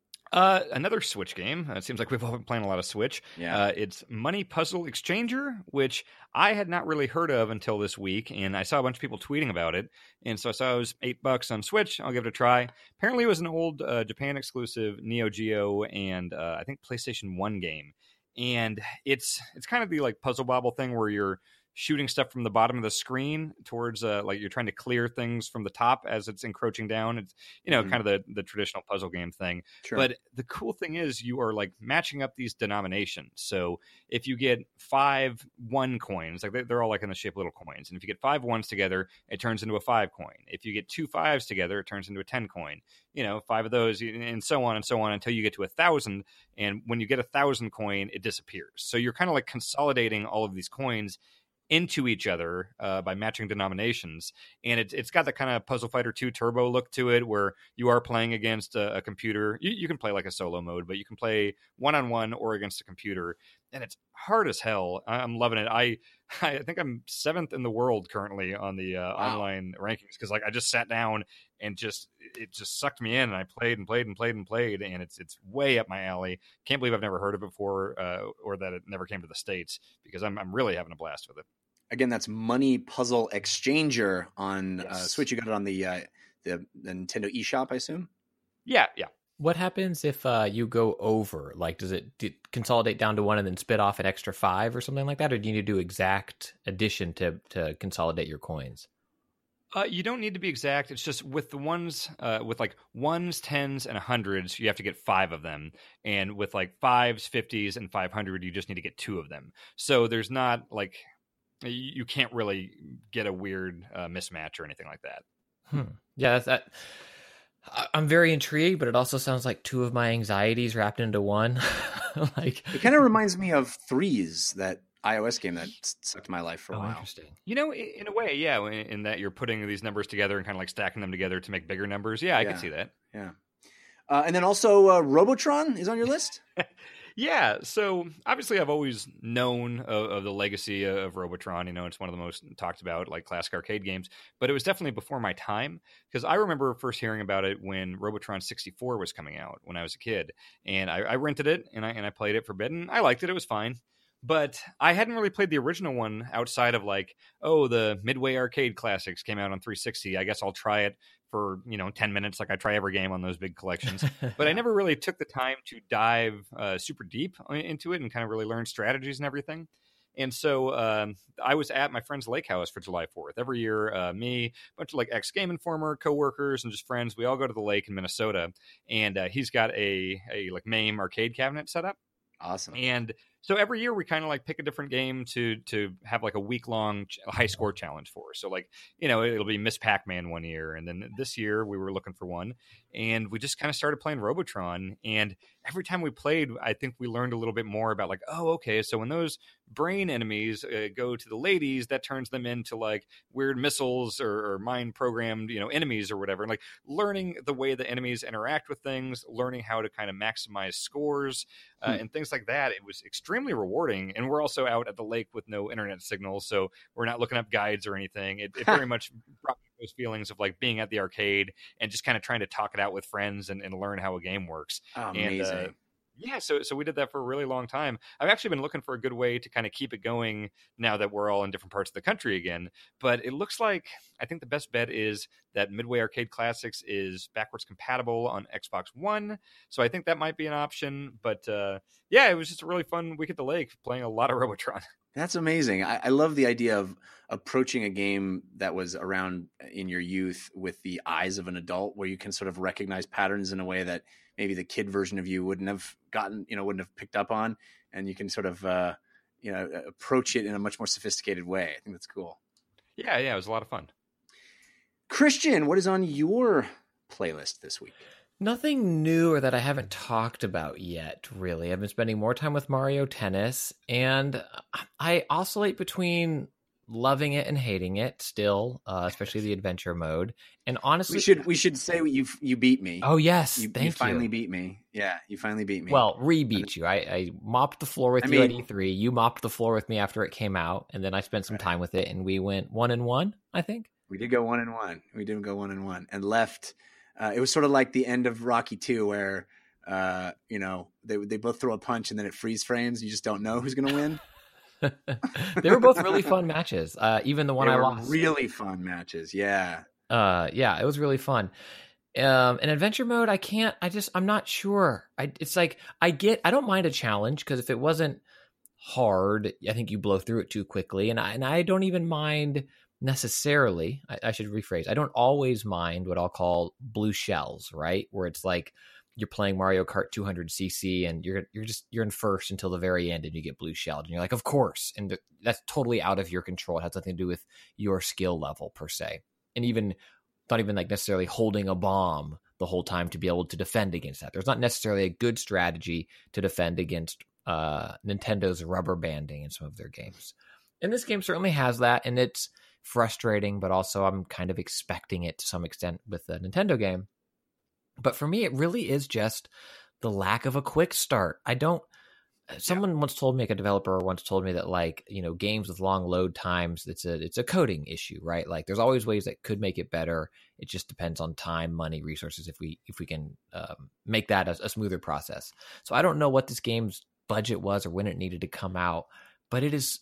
Another Switch game. It seems like we've all been playing a lot of Switch. Yeah. It's Money Puzzle Exchanger, which I had not really heard of until this week, and I saw a bunch of people tweeting about it. And so I saw it was $8 on Switch. I'll give it a try. Apparently, it was an old Japan exclusive Neo Geo and I think PlayStation 1 game. And it's kind of the like puzzle bobble thing where you're shooting stuff from the bottom of the screen towards like you're trying to clear things from the top as it's encroaching down. It's kind of the traditional puzzle game thing. Sure. But the cool thing is you are like matching up these denominations. So if you get 5 1 coins, like they're all like in the shape of little coins, and if you get 5 1s together, it turns into a 5 coin. If you get 2 5s together, it turns into a 10 coin. 5 of those, and so on until you get to 1,000. And when you get 1,000 coin, it disappears. So you're kind of like consolidating all of these coins into each other by matching denominations. And it's got that kind of Puzzle Fighter 2 Turbo look to it where you are playing against a computer. You can play like a solo mode, but you can play one-on-one or against a computer. And it's hard as hell. I'm loving it. I think I'm 7th in the world currently on the online rankings because like I just sat down and it just sucked me in, and I played and played and played and played, and it's way up my alley. Can't believe I've never heard of it before, or that it never came to the States, because I'm really having a blast with it. Again, that's Money Puzzle Exchanger on Switch. You got it on the Nintendo eShop, I assume? Yeah. What happens if you go over? Like, does it consolidate down to 1 and then spit off an extra 5 or something like that? Or do you need to do exact addition to consolidate your coins? You don't need to be exact. It's just with the ones, with like 1s, 10s, and 100s, you have to get 5 of them. And with like 5s, 50s, and 500, you just need to get 2 of them. So there's not like, you can't really get a weird mismatch or anything like that. Yeah, that. I'm very intrigued, but it also sounds like 2 of my anxieties wrapped into one. Like, it kind of reminds me of Threes, that iOS game that sucked my life for a while. Interesting. In a way, yeah, in that you're putting these numbers together and kind of like stacking them together to make bigger numbers. Yeah, I can see that. Yeah. And then also Robotron is on your list? Yeah, so obviously I've always known of the legacy of Robotron. It's one of the most talked about like classic arcade games, but it was definitely before my time, because I remember first hearing about it when Robotron 64 was coming out when I was a kid, and I rented it and I played it for a bit, and I liked it. It was fine. But I hadn't really played the original one outside of like, the Midway Arcade Classics came out on 360. I guess I'll try it for, 10 minutes like I try every game on those big collections. But I never really took the time to dive super deep into it and kind of really learn strategies and everything. And so I was at my friend's lake house for July 4th. Every year, me, a bunch of like ex-Game Informer coworkers and just friends, we all go to the lake in Minnesota. And he's got a like MAME arcade cabinet set up. Awesome. And So every year we kind of like pick a different game to have like a week-long high score challenge for. So like, it'll be Miss Pac-Man one year. And then this year we were looking for one. And we just kind of started playing Robotron. And every time we played, I think we learned a little bit more about like, oh, okay, so when those brain enemies go to the ladies, that turns them into like weird missiles or mind-programmed, enemies or whatever. And like learning the way the enemies interact with things, learning how to kind of maximize scores and things like that. It was extremely rewarding. And we're also out at the lake with no internet signal, so we're not looking up guides or anything. It very much brought me those feelings of like being at the arcade and just kind of trying to talk it out with friends and learn how a game works. Amazing. And, yeah, so we did that for a really long time. I've actually been looking for a good way to kind of keep it going now that we're all in different parts of the country again. But it looks like I think the best bet is that Midway Arcade Classics is backwards compatible on Xbox One. So I think that might be an option. But yeah, it was just a really fun week at the lake playing a lot of Robotron. That's amazing. I love the idea of approaching a game that was around in your youth with the eyes of an adult, where you can sort of recognize patterns in a way that maybe the kid version of you wouldn't have gotten, wouldn't have picked up on. And you can sort of, approach it in a much more sophisticated way. I think that's cool. Yeah, it was a lot of fun. Christian, what is on your playlist this week? Nothing new or that I haven't talked about yet, really. I've been spending more time with Mario Tennis, and I oscillate between loving it and hating it still, especially the adventure mode. And honestly, we should say you beat me. Oh yes, you thank you. Finally beat me. Yeah, you finally beat me. Well, re-beat you. I mopped the floor with you at E3. You mopped the floor with me after it came out, and then I spent some time with it, and we went 1-1, I think. We did go 1-1. We did go 1-1 and left. It was sort of like the end of Rocky 2 where, they both throw a punch and then it freeze frames. You just don't know who's going to win. They were both really fun matches. Even the one I lost. Really fun matches. Yeah. Yeah, it was really fun. In adventure mode, I'm not sure. It's like, I don't mind a challenge because if it wasn't hard, I think you blow through it too quickly. And I don't even mind necessarily, I should rephrase, I don't always mind what I'll call blue shells, right? Where it's like you're playing Mario Kart 200cc and you're in first until the very end and you get blue shelled and you're like, of course. And that's totally out of your control. It has nothing to do with your skill level per se. And even not even like necessarily holding a bomb the whole time to be able to defend against that. There's not necessarily a good strategy to defend against Nintendo's rubber banding in some of their games. And this game certainly has that, and it's frustrating, but also I'm kind of expecting it to some extent with the Nintendo game. But for me, it really is just the lack of a quick start. Someone once told me, like a developer once told me that, like, games with long load times, it's a coding issue, right? Like there's always ways that could make it better. It just depends on time, money, resources, if we can make that a smoother process. So I don't know what this game's budget was or when it needed to come out, but it is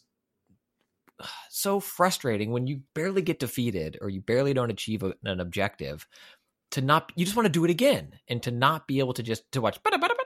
so frustrating when you barely get defeated or you barely don't achieve an objective you just want to do it again and to not be able to watch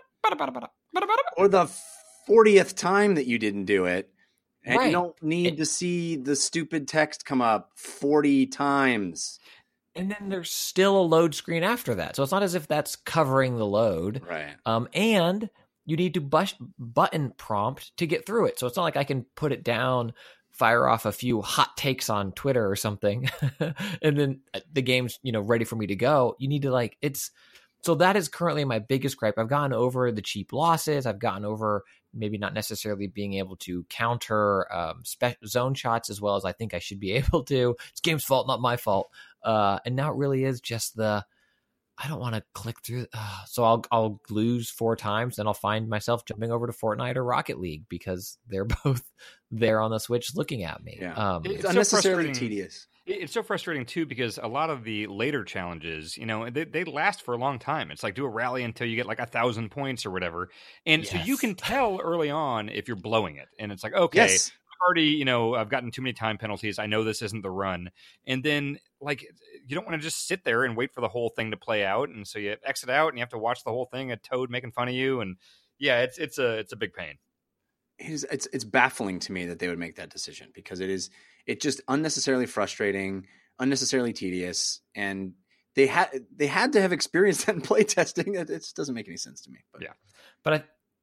or the 40th time that you didn't do it, and right. You don't need to see the stupid text come up 40 times. And then there's still a load screen after that. So it's not as if that's covering the load. Right. And you need to button prompt to get through it. So it's not like I can put it down, fire off a few hot takes on Twitter or something, and then the game's, ready for me to go. You need to so that is currently my biggest gripe. I've gotten over the cheap losses. I've gotten over maybe not necessarily being able to counter zone shots as well as I think I should be able to. It's game's fault, not my fault. And now it really is just I don't want to click through. So I'll lose 4 times, then I'll find myself jumping over to Fortnite or Rocket League because they're both there on the Switch looking at me. Yeah. It's unnecessarily so tedious. It's so frustrating too because a lot of the later challenges, they last for a long time. It's like do a rally until you get like 1,000 points or whatever, and so you can tell early on if you're blowing it, and it's like okay. Yes. Already, I've gotten too many time penalties. I know this isn't the run. And then, like, you don't want to just sit there and wait for the whole thing to play out. And so you exit out and you have to watch the whole thing, a Toad making fun of you. And yeah, it's a big pain. It's baffling to me that they would make that decision because it's just unnecessarily frustrating, unnecessarily tedious, and they had to have experienced that in playtesting. It just doesn't make any sense to me. But. Yeah, but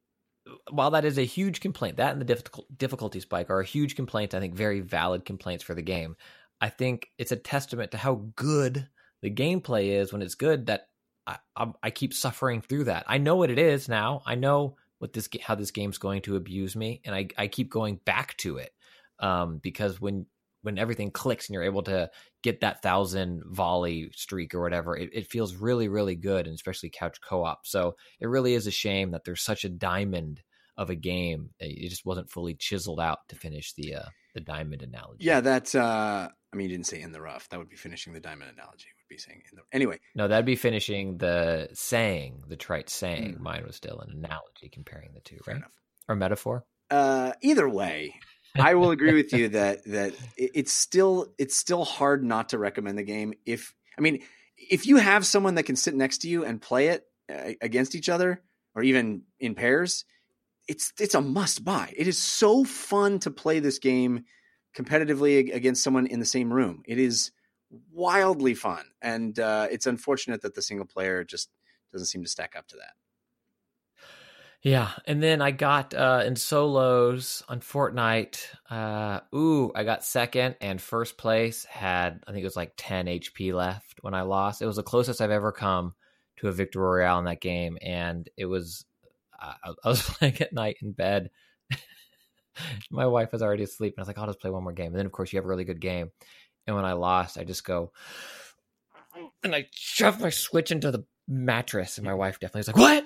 while that is a huge complaint, that and the difficulty spike are a huge complaint, I think very valid complaints for the game. I think it's a testament to how good the gameplay is when it's good that I keep suffering through that. I know what it is now. I know how this game's going to abuse me, and I keep going back to it because when everything clicks and you're able to get that 1,000 volley streak or whatever, it feels really, really good, and especially couch co-op. So it really is a shame that there's such a diamond of a game. It just wasn't fully chiseled out to finish the diamond analogy. Yeah, that's. I mean, you didn't say in the rough. That would be finishing the diamond analogy. Would be saying in the anyway. No, that'd be finishing the trite saying. Mine was still an analogy comparing the two, Fair right? enough. Or metaphor. Either way, I will agree with you that it's still hard not to recommend the game. If you have someone that can sit next to you and play it against each other or even in pairs, it's a must buy. It is so fun to play this game competitively against someone in the same room. It is wildly fun, and it's unfortunate that the single player just doesn't seem to stack up to that. Yeah, and then I got in solos on Fortnite. I got second, and first place had, I think it was like 10 HP left when I lost. It was the closest I've ever come to a victory royale in that game, and it was I was playing at night in bed. My wife was already asleep, and I was like, I'll just play one more game. And then, of course, you have a really good game. And when I lost, I just go, and I shoved my Switch into the mattress, and my wife definitely was like,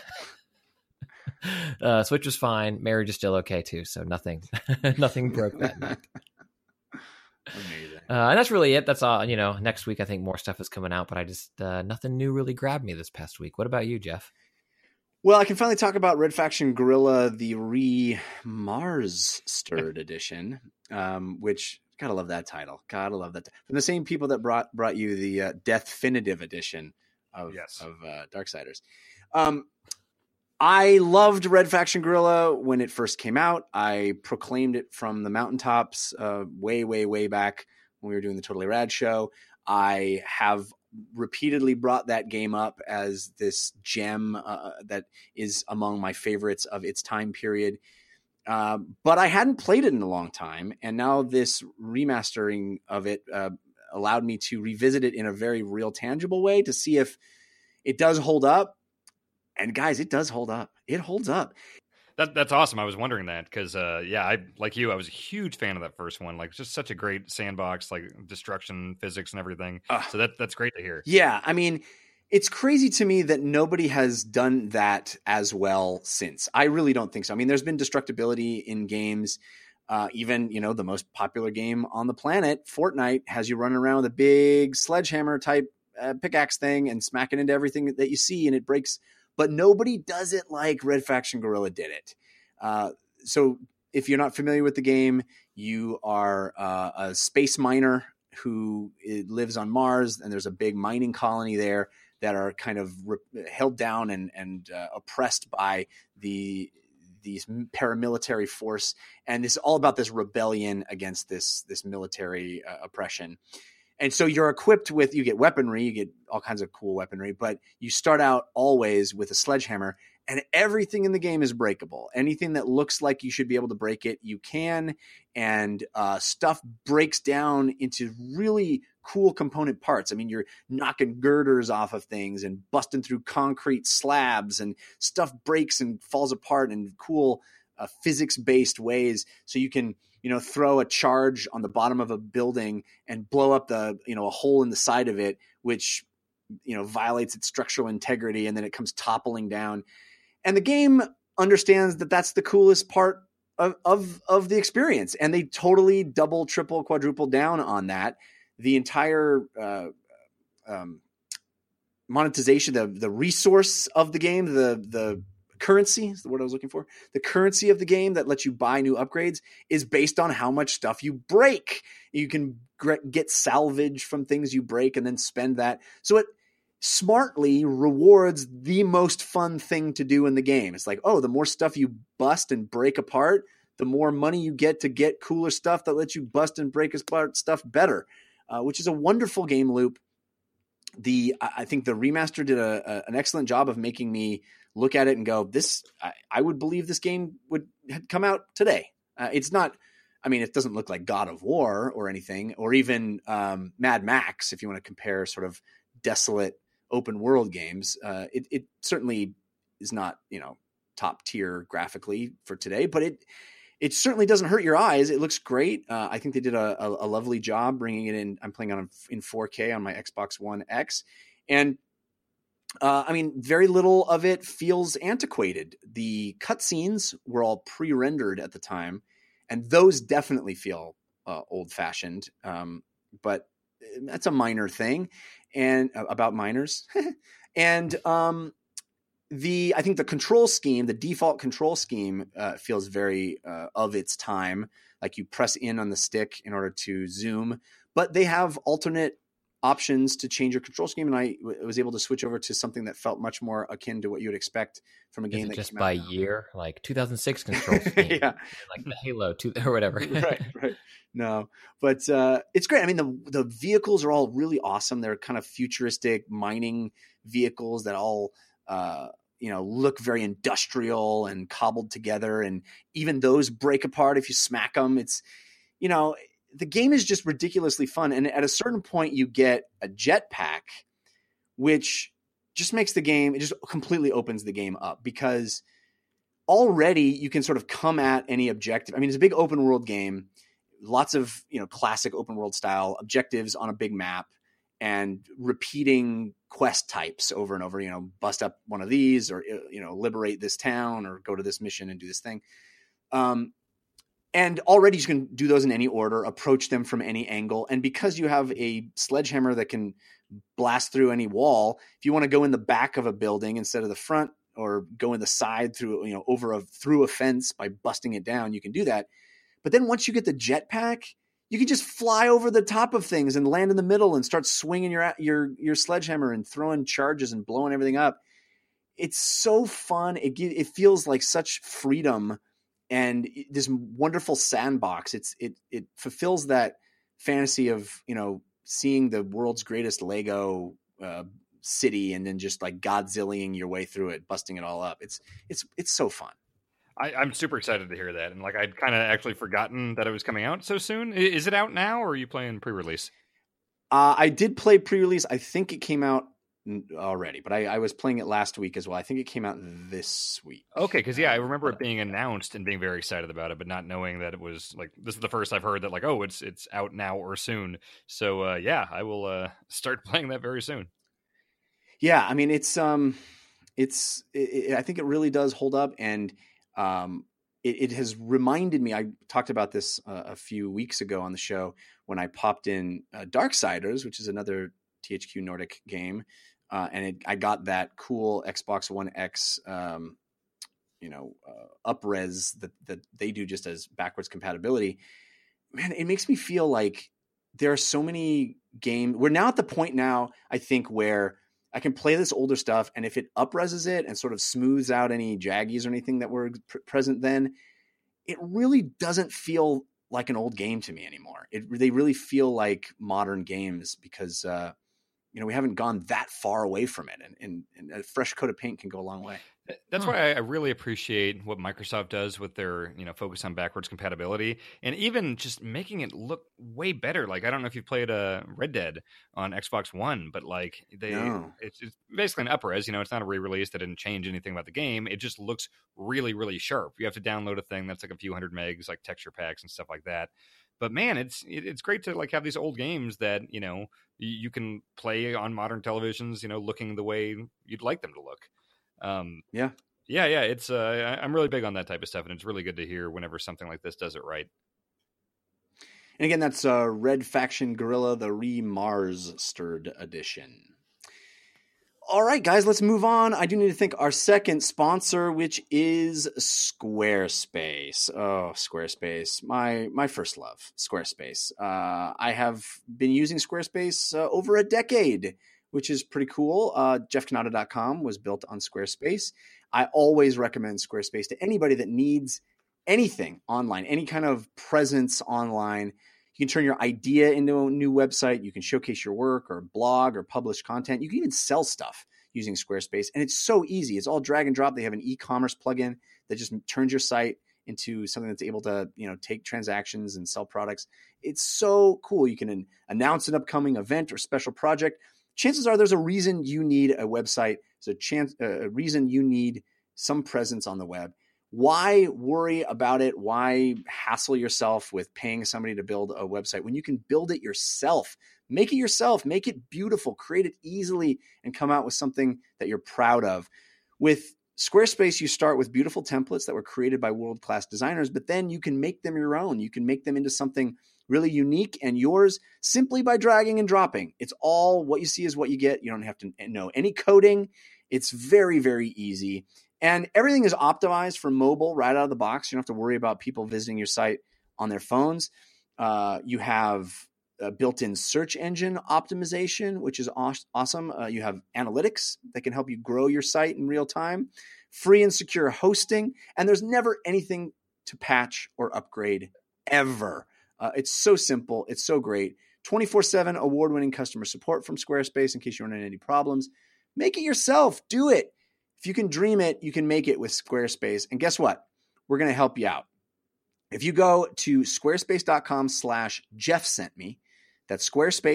what? Switch was fine. Marriage is still okay, too, so nothing broke that night. Amazing. And that's really it. That's all. Next week, I think more stuff is coming out, but I just, nothing new really grabbed me this past week. What about you, Jeff? Well, I can finally talk about Red Faction Guerrilla, the Re-Mars-Stirred edition, which, gotta love that title. Gotta love that. From the same people that brought you the Deathfinitive edition of Darksiders. I loved Red Faction Guerrilla when it first came out. I proclaimed it from the mountaintops way, way, way back when we were doing the Totally Rad show. I have repeatedly brought that game up as this gem that is among my favorites of its time period. But I hadn't played it in a long time. And now this remastering of it allowed me to revisit it in a very real, tangible way to see if it does hold up. And guys, it does hold up. It holds up. That's awesome. I was wondering that because, I like you. I was a huge fan of that first one. Like, just such a great sandbox, like destruction physics and everything. So that's great to hear. Yeah, I mean, it's crazy to me that nobody has done that as well since. I really don't think so. I mean, there's been destructibility in games. Even the most popular game on the planet, Fortnite, has you running around with a big sledgehammer type pickaxe thing and smacking into everything that you see, and it breaks. But nobody does it like Red Faction Guerrilla did it. So if you're not familiar with the game, you are a space miner who lives on Mars, and there's a big mining colony there that are kind of held down and oppressed by these paramilitary force. And it's all about this rebellion against this military oppression. And so you're equipped with, you get weaponry, you get all kinds of cool weaponry, but you start out always with a sledgehammer, and everything in the game is breakable. Anything that looks like you should be able to break it, you can. And stuff breaks down into really cool component parts. I mean, you're knocking girders off of things and busting through concrete slabs, and stuff breaks and falls apart in cool physics-based ways. So you can throw a charge on the bottom of a building and blow up a hole in the side of it, which, violates its structural integrity, and then it comes toppling down. And the game understands that that's the coolest part of the experience. And they totally double, triple, quadruple down on that. The entire monetization, the resource of the game, the currency is the word I was looking for. The currency of the game that lets you buy new upgrades is based on how much stuff you break. You can get salvage from things you break and then spend that. So it smartly rewards the most fun thing to do in the game. It's like, the more stuff you bust and break apart, the more money you get to get cooler stuff that lets you bust and break apart stuff better, which is a wonderful game loop I think the remaster did an excellent job of making me look at it and go, I would believe this game had come out today. It's not, I mean, it doesn't look like God of War or anything, or even Mad Max, if you want to compare sort of desolate open world games. It certainly is not, top tier graphically for today, but it certainly doesn't hurt your eyes. It looks great. I think they did a lovely job bringing it in. I'm playing on in 4K on my Xbox One X. And I mean, very little of it feels antiquated. The cutscenes were all pre-rendered at the time, and those definitely feel old-fashioned. But that's a minor thing, and about minors. And I think the control scheme, the default control scheme, feels very of its time. Like you press in on the stick in order to zoom, but they have alternate options to change your control scheme. And I was able to switch over to something that felt much more akin to what you would expect from a game that just came by out year, like 2006 control scheme, yeah, like the Halo 2 or whatever. right. No, but it's great. I mean, the vehicles are all really awesome. They're kind of futuristic mining vehicles that all look very industrial and cobbled together. And even those break apart if you smack them. It's, the game is just ridiculously fun. And at a certain point you get a jetpack, which just makes the game, it just completely opens the game up, because already you can sort of come at any objective. I mean, it's a big open world game, lots of, classic open world style objectives on a big map, and repeating quest types over and over, bust up one of these, or, liberate this town, or go to this mission and do this thing. And already you can do those in any order, approach them from any angle. And because you have a sledgehammer that can blast through any wall, if you want to go in the back of a building instead of the front, or go in the side through, through a fence by busting it down, you can do that. But then once you get the jetpack, you can just fly over the top of things and land in the middle and start swinging your sledgehammer and throwing charges and blowing everything up. It's so fun. It feels like such freedom and this wonderful sandbox. It fulfills that fantasy of, seeing the world's greatest Lego city and then just like Godzilla-ing your way through it, busting it all up. It's so fun. I'm super excited to hear that. And I'd kind of actually forgotten that it was coming out so soon. Is it out now, or are you playing pre-release? I did play pre-release. I think it came out already, but I was playing it last week as well. I think it came out this week. Okay, because I remember it being announced and being very excited about it, but not knowing that it was this is the first I've heard that it's out now or soon. So I will start playing that very soon. Yeah, I mean I think it really does hold up, and it has reminded me. I talked about this a few weeks ago on the show when I popped in Darksiders, which is another THQ Nordic game. And I got that cool Xbox One X, up-res that they do just as backwards compatibility. Man, it makes me feel like there are so many games. We're now at the point now, I think, where I can play this older stuff, and if it up-reses it and sort of smooths out any jaggies or anything that were present then, it really doesn't feel like an old game to me anymore. They really feel like modern games, because we haven't gone that far away from it, and a fresh coat of paint can go a long way. That's why I really appreciate what Microsoft does with their, focus on backwards compatibility, and even just making it look way better. I don't know if you've played Red Dead on Xbox One, but it's basically an up-res. It's not a re-release. That didn't change anything about the game. It just looks really, really sharp. You have to download a thing that's like a few hundred megs, like texture packs and stuff like that. But man, it's great to have these old games that you can play on modern televisions, looking the way you'd like them to look. Yeah. It's I'm really big on that type of stuff, and it's really good to hear whenever something like this does it right. And again, that's Red Faction Guerrilla, the Remastered edition. All right, guys, let's move on. I do need to thank our second sponsor, which is Squarespace. Oh, Squarespace, my first love, Squarespace. I have been using Squarespace over a decade, which is pretty cool. JeffCanada.com was built on Squarespace. I always recommend Squarespace to anybody that needs anything online, any kind of presence online. You can turn your idea into a new website. You can showcase your work or blog or publish content. You can even sell stuff using Squarespace. And it's so easy. It's all drag and drop. They have an e-commerce plugin that just turns your site into something that's able to, take transactions and sell products. It's so cool. You can announce an upcoming event or special project. Chances are there's a reason you need a website. There's a reason you need some presence on the web. Why worry about it? Why hassle yourself with paying somebody to build a website when you can build it yourself? Make it yourself. Make it beautiful. Create it easily and come out with something that you're proud of. With Squarespace, you start with beautiful templates that were created by world-class designers, but then you can make them your own. You can make them into something really unique and yours simply by dragging and dropping. It's all what you see is what you get. You don't have to know any coding. It's very, very easy. And everything is optimized for mobile right out of the box. You don't have to worry about people visiting your site on their phones. You have built-in search engine optimization, which is awesome. You have analytics that can help you grow your site in real time, free and secure hosting, and there's never anything to patch or upgrade ever. It's so simple. It's so great. 24/7 award-winning customer support from Squarespace in case you run into any problems. Make it yourself. Do it. If you can dream it, you can make it with Squarespace. And guess what? We're going to help you out. If you go to squarespace.com/JeffSentMe, that's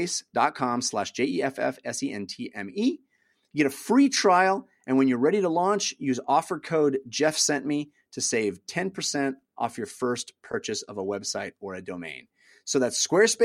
squarespace.com/JEFFSENTME, you get a free trial. And when you're ready to launch, use offer code JeffSentMe to save 10% off your first purchase of a website or a domain. So that's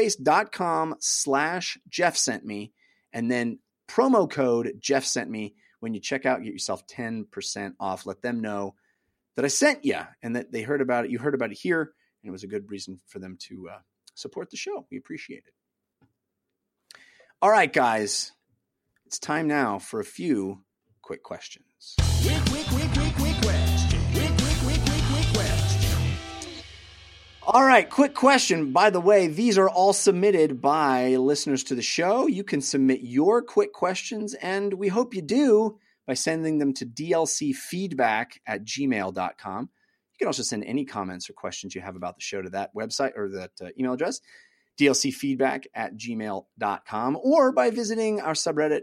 squarespace.com/JeffSentMe, and then promo code JeffSentMe. When you check out, get yourself 10% off. Let them know that I sent you and that they heard about it. You heard about it here, and it was a good reason for them to support the show. We appreciate it. All right, guys, it's time now for a few quick questions. Quick question. Quick question. All right, quick question. By the way, these are all submitted by listeners to the show. You can submit your quick questions, and we hope you do by sending them to dlcfeedback@gmail.com. You can also send any comments or questions you have about the show to that website or that email address, dlcfeedback@gmail.com, or by visiting our subreddit,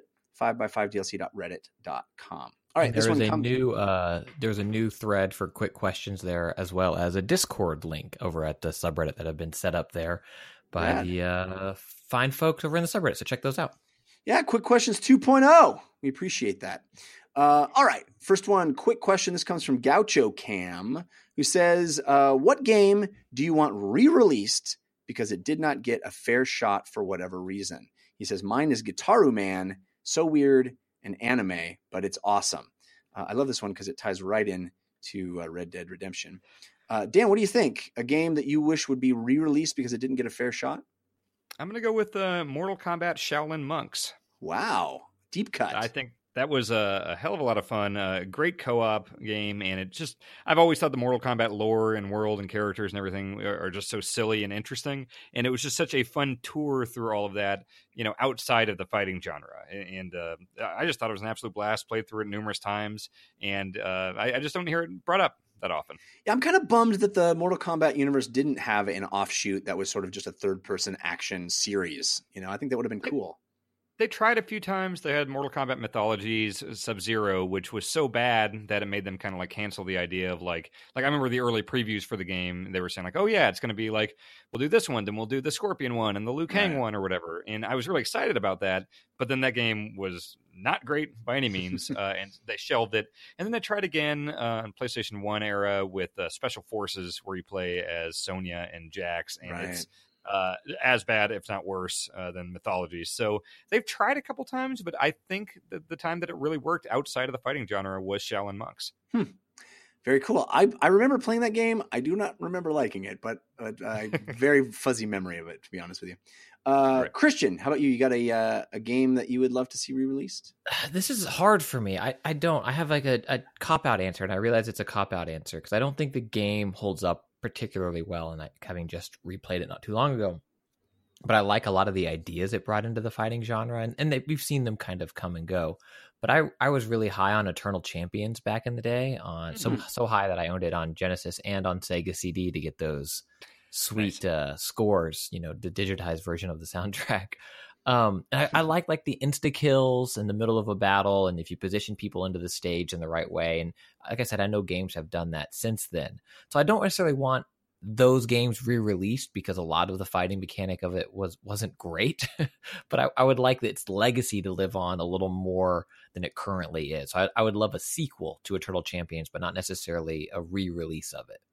5x5dlc.reddit.com. All right, this one comes. There's a new thread for quick questions there, as well as a Discord link over at the subreddit that have been set up there by the fine folks over in the subreddit. So check those out. Yeah, Quick Questions 2.0. We appreciate that. All right, first one, quick question. This comes from Gaucho Cam, who says, what game do you want re-released because it did not get a fair shot for whatever reason? He says, mine is Gitaru Man. So weird and anime, but it's awesome. I love this one because it ties right in to Red Dead Redemption. Dan, what do you think? A game that you wish would be re-released because it didn't get a fair shot? I'm going to go with Mortal Kombat Shaolin Monks. Wow. Deep cut. I think that was a hell of a lot of fun. A great co-op game, and I've always thought the Mortal Kombat lore and world and characters and everything are just so silly and interesting, and it was just such a fun tour through all of that, outside of the fighting genre. And I just thought it was an absolute blast. Played through it numerous times, and I just don't hear it brought up that often. Yeah, I'm kind of bummed that the Mortal Kombat universe didn't have an offshoot that was sort of just a third-person action series. I think that would have been cool. They tried a few times. They had Mortal Kombat Mythologies, Sub-Zero, which was so bad that it made them kind of cancel the idea of like I remember the early previews for the game. They were saying oh yeah, it's going to be we'll do this one, then we'll do the Scorpion one and the Liu Kang one or whatever. And I was really excited about that. But then that game was not great by any means, and they shelved it. And then they tried again on PlayStation 1 era with Special Forces, where you play as Sonya and Jax, and it's as bad, if not worse, than Mythologies. So they've tried a couple times, but I think that the time that it really worked outside of the fighting genre was Shaolin Monks. Very cool. I remember playing that game. I do not remember liking it, but very fuzzy memory of it, to be honest with you. Right. Christian, how about you? You got a game that you would love to see re-released? This is hard for me. I don't. I have a cop-out answer, and I realize it's a cop-out answer because I don't think the game holds up particularly well, and having just replayed it not too long ago. But I like a lot of the ideas it brought into the fighting genre, and we've seen them kind of come and go. But I was really high on Eternal Champions back in the day, so high that I owned it on Genesis and on Sega CD to get those sweet scores, the digitized version of the soundtrack. And I like the insta kills in the middle of a battle, and if you position people into the stage in the right way. And like I said, I know games have done that since then. So I don't necessarily want those games re-released because a lot of the fighting mechanic of it wasn't great. But I would like its legacy to live on a little more than it currently is. So I would love a sequel to Eternal Champions, but not necessarily a re-release of it.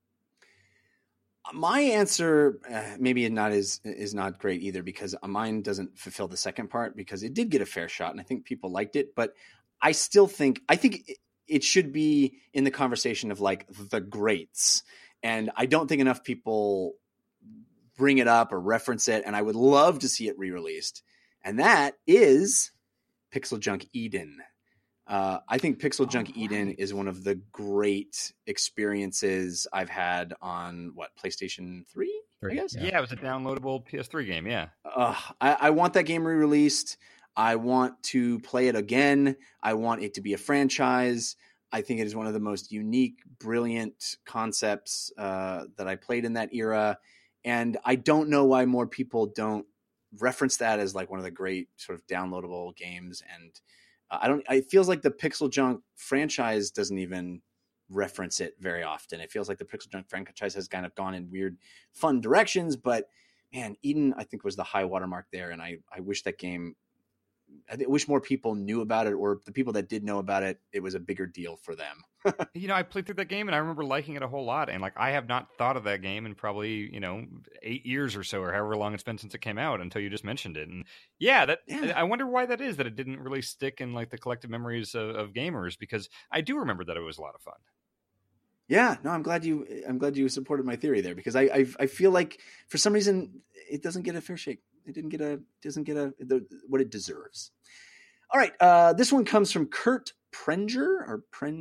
My answer maybe is not great either, because mine doesn't fulfill the second part, because it did get a fair shot and I think people liked it, but I think it should be in the conversation of like the greats, and I don't think enough people bring it up or reference it, and I would love to see it re-released, and that is Pixel Junk Eden. I think Pixel Junk Eden is one of the great experiences I've had on PlayStation 3, I guess? Yeah, it was a downloadable PS3 game, yeah. I want that game re-released. I want to play it again. I want it to be a franchise. I think it is one of the most unique, brilliant concepts that I played in that era. And I don't know why more people don't reference that as like one of the great sort of downloadable games. And it feels like the Pixel Junk franchise doesn't even reference it very often. It feels like the Pixel Junk franchise has kind of gone in weird, fun directions, but man, Eden, I think, was the high watermark there. And I wish that game, I wish more people knew about it, or the people that did know about it, it was a bigger deal for them. I played through that game and I remember liking it a whole lot. And like, I have not thought of that game in probably, 8 years or so, or however long it's been since it came out, until you just mentioned it. And I wonder why that is, that it didn't really stick in like the collective memories of gamers, because I do remember that it was a lot of fun. Yeah, no, I'm glad you supported my theory there, because I feel like for some reason it doesn't get a fair shake. It doesn't get what it deserves. All right, this one comes from Kurt Prenger.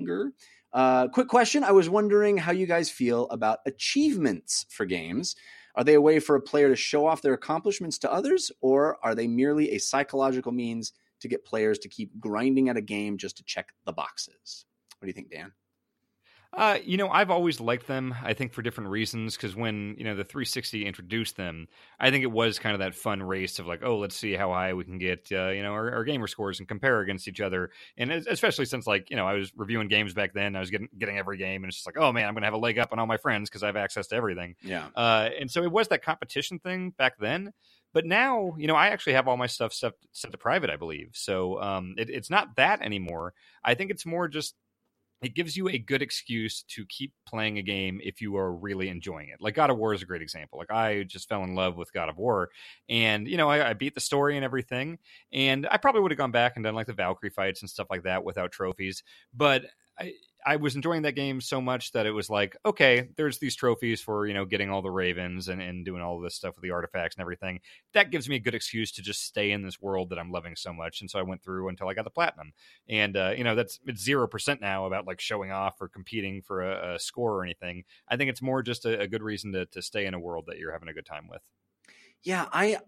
Quick question. I was wondering how you guys feel about achievements for games. Are they a way for a player to show off their accomplishments to others, or are they merely a psychological means to get players to keep grinding at a game just to check the boxes? What do you think, Dan? I've always liked them, I think, for different reasons, because when, the 360 introduced them, I think it was kind of that fun race of like, oh, let's see how high we can get, our gamer scores and compare against each other. And especially since, like, I was reviewing games back then, I was getting every game, and it's just like, oh, man, I'm going to have a leg up on all my friends because I have access to everything. Yeah. And so it was that competition thing back then. But now, I actually have all my stuff set to private, I believe. So it's not that anymore. I think it's more just, it gives you a good excuse to keep playing a game if you are really enjoying it. Like God of War is a great example. Like I just fell in love with God of War, and I beat the story and everything. And I probably would have gone back and done like the Valkyrie fights and stuff like that without trophies. But I was enjoying that game so much that it was like, okay, there's these trophies for, getting all the ravens and doing all of this stuff with the artifacts and everything. That gives me a good excuse to just stay in this world that I'm loving so much. And so I went through until I got the platinum. And, it's 0% now about like showing off or competing for a score or anything. I think it's more just a good reason to stay in a world that you're having a good time with. Yeah,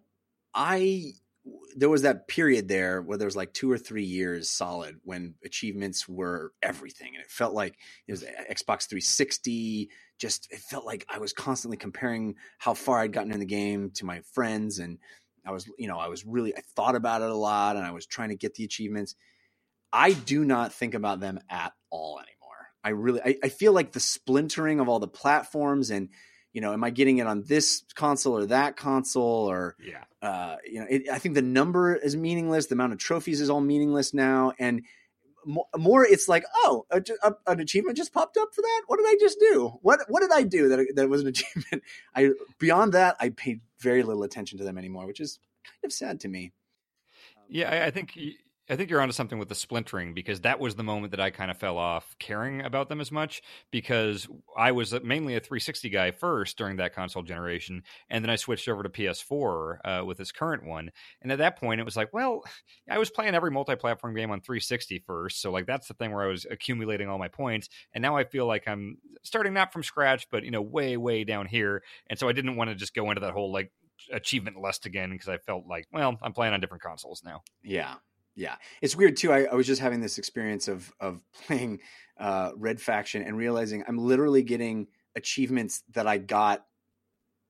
there was that period there where there was like 2 or 3 years solid when achievements were everything. And it felt like it was Xbox 360. It felt like I was constantly comparing how far I'd gotten in the game to my friends. And I thought about it a lot, and I was trying to get the achievements. I do not think about them at all anymore. I feel like the splintering of all the platforms and, am I getting it on this console or that console? Or, I think the number is meaningless. The amount of trophies is all meaningless now. And more it's like, oh, an achievement just popped up for that. What did I just do? What did I do that was an achievement? Beyond that, I paid very little attention to them anymore, which is kind of sad to me. Yeah, I think you're onto something with the splintering, because that was the moment that I kind of fell off caring about them as much, because I was mainly a 360 guy first during that console generation, and then I switched over to PS4 with this current one. And at that point, it was like, well, I was playing every multi-platform game on 360 first, so like that's the thing where I was accumulating all my points, and now I feel like I'm starting not from scratch, but way, way down here, and so I didn't want to just go into that whole like achievement lust again, because I felt like, well, I'm playing on different consoles now. Yeah, it's weird too. I was just having this experience of playing Red Faction and realizing I'm literally getting achievements that I got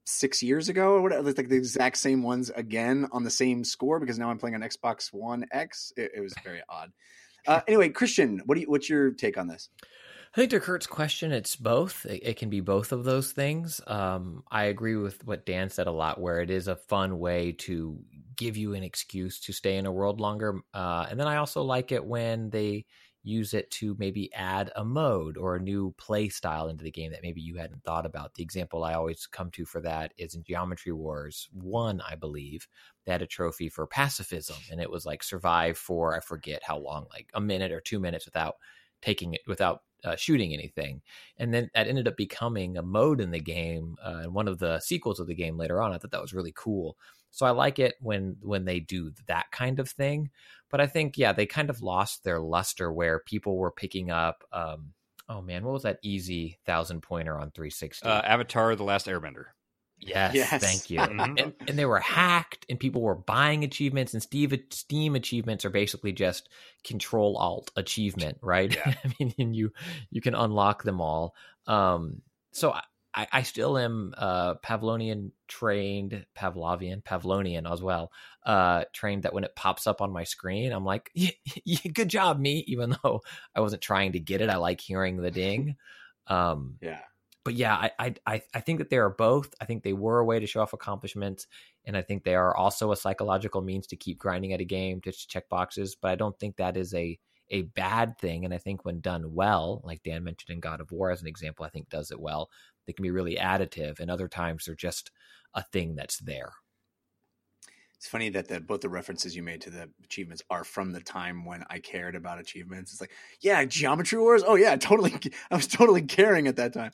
6 years ago or whatever, like the exact same ones again on the same score because now I'm playing on Xbox One X. It was very odd. Anyway, Christian, what's your take on this? I think to Kurt's question, it's both. It can be both of those things. I agree with what Dan said a lot, where it is a fun way to give you an excuse to stay in a world longer. And then I also like it when they use it to maybe add a mode or a new play style into the game that maybe you hadn't thought about. The example I always come to for that is in Geometry Wars 1, I believe. They had a trophy for pacifism, and it was like survive for, I forget how long, like a minute or 2 minutes without shooting anything. And then that ended up becoming a mode in the game, and one of the sequels of the game later on. I thought that was really cool. So I like it when they do that kind of thing. But I think, yeah, they kind of lost their luster where people were picking up, what was that easy 1,000-pointer on 360? Avatar: The Last Airbender. Yes, thank you. And they were hacked, and people were buying achievements, and Steam achievements are basically just Control-Alt achievement, right? Yeah. I mean, and you can unlock them all. So I still am Pavlovian as well, trained that when it pops up on my screen, I'm like, yeah, good job, me, even though I wasn't trying to get it. I like hearing the ding. Yeah. But yeah, I think that they are both. I think they were a way to show off accomplishments, and I think they are also a psychological means to keep grinding at a game, to check boxes. But I don't think that is a bad thing. And I think when done well, like Dan mentioned in God of War as an example, I think does it well. They can be really additive, and other times they're just a thing that's there. It's funny that both the references you made to the achievements are from the time when I cared about achievements. It's like, yeah, Geometry Wars. Oh yeah, totally. I was totally caring at that time.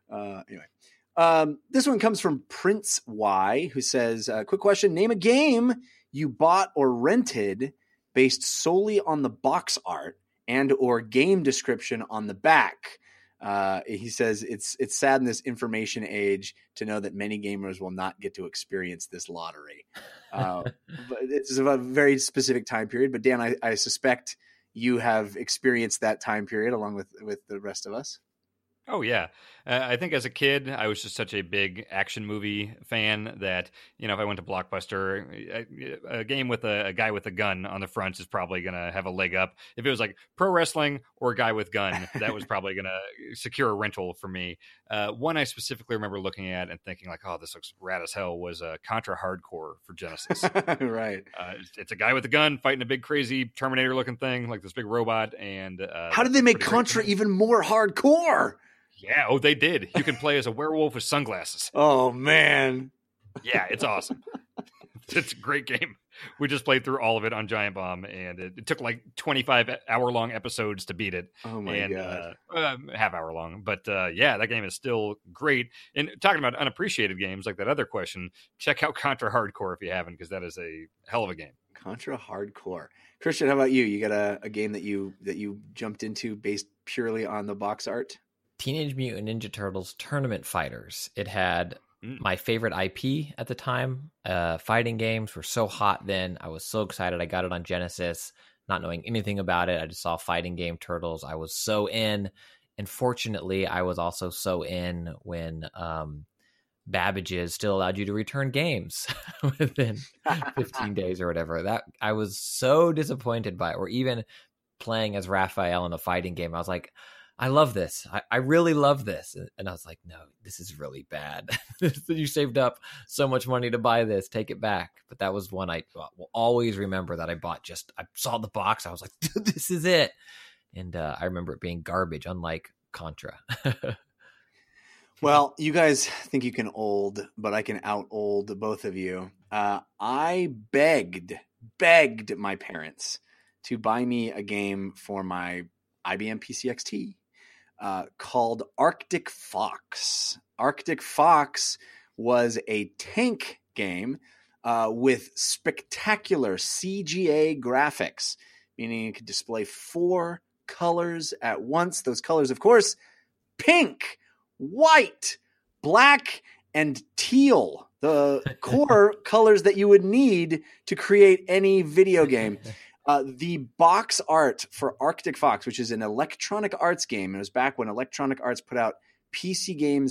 Anyway, this one comes from Prince Y, who says, quick question. Name a game you bought or rented based solely on the box art and or game description on the back. He says it's sad in this information age to know that many gamers will not get to experience this lottery. But it's a very specific time period. But Dan, I suspect you have experienced that time period along with the rest of us. Oh, yeah. I think as a kid, I was just such a big action movie fan that, if I went to Blockbuster, a game with a guy with a gun on the front is probably going to have a leg up. If it was like pro wrestling or a guy with gun, that was probably going to secure a rental for me. One I specifically remember looking at and thinking like, oh, this looks rad as hell was Contra Hardcore for Genesis. Right. It's a guy with a gun fighting a big crazy Terminator looking thing, like this big robot. And how did they make Contra even more hardcore? Yeah, they did. You can play as a werewolf with sunglasses. Oh, man. Yeah, it's awesome. It's a great game. We just played through all of it on Giant Bomb, and it took like 25-hour-long episodes to beat it. Oh, my God. Half-hour long. But, yeah, that game is still great. And talking about unappreciated games, like that other question, check out Contra Hardcore if you haven't, because that is a hell of a game. Contra Hardcore. Christian, how about you? You got a game that you jumped into based purely on the box art? Teenage Mutant Ninja Turtles Tournament Fighters. It had my favorite IP at the time. Fighting games were so hot then. I was so excited. I got it on Genesis, not knowing anything about it. I just saw fighting game turtles. I was so in. And fortunately, I was also so in when Babbage's still allowed you to return games within 15 days or whatever. That I was so disappointed by it. Or even playing as Raphael in a fighting game, I was like, I love this. I really love this. And I was like, no, this is really bad. You saved up so much money to buy this. Take it back. But that was one I will always remember that I bought. I saw the box. I was like, dude, this is it. And I remember it being garbage, unlike Contra. Well, you guys think you can old, but I can out old both of you. I begged my parents to buy me a game for my IBM PCXT. Called Arctic Fox. Arctic Fox was a tank game with spectacular CGA graphics, meaning it could display 4 colors at once. Those colors, of course, pink, white, black, and teal. The core colors that you would need to create any video game. The box art for Arctic Fox, which is an Electronic Arts game, and it was back when Electronic Arts put out PC games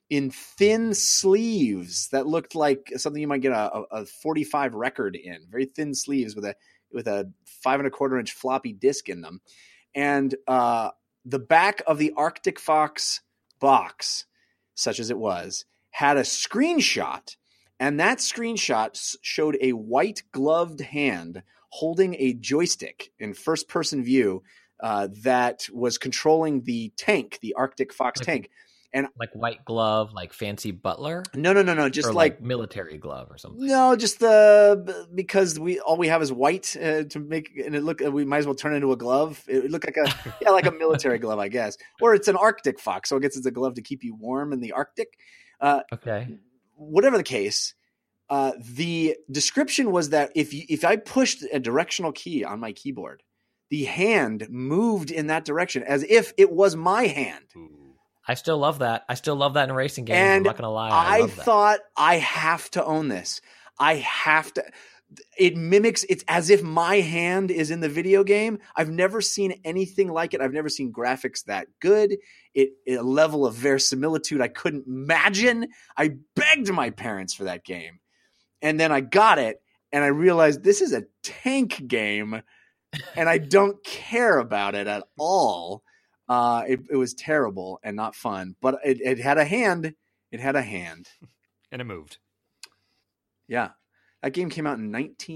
in thin sleeves that looked like something you might get a 45 record in. Very thin sleeves with a 5 1/4 inch floppy disk in them, and the back of the Arctic Fox box, such as it was, had a screenshot, and that screenshot showed a white gloved hand holding a joystick in first person view that was controlling the tank, the Arctic Fox tank. And like white glove, like fancy butler? No. Just or like military glove or something. No, just because all we have is white to make, and we might as well turn it into a glove. It looked like a military glove, I guess, or it's an Arctic Fox, so I guess it's a glove to keep you warm in the Arctic. Okay. Whatever the case, the description was that if I pushed a directional key on my keyboard, the hand moved in that direction as if it was my hand. I still love that. I still love that in racing games. And I'm not going to lie. I love that. thought I have to own this. I have to. It mimics. It's as if my hand is in the video game. I've never seen anything like it. I've never seen graphics that good. A level of verisimilitude I couldn't imagine. I begged my parents for that game, and then I got it, and I realized this is a tank game, and I don't care about it at all. It was terrible and not fun, but it had a hand. It had a hand. And it moved. Yeah. That game came out in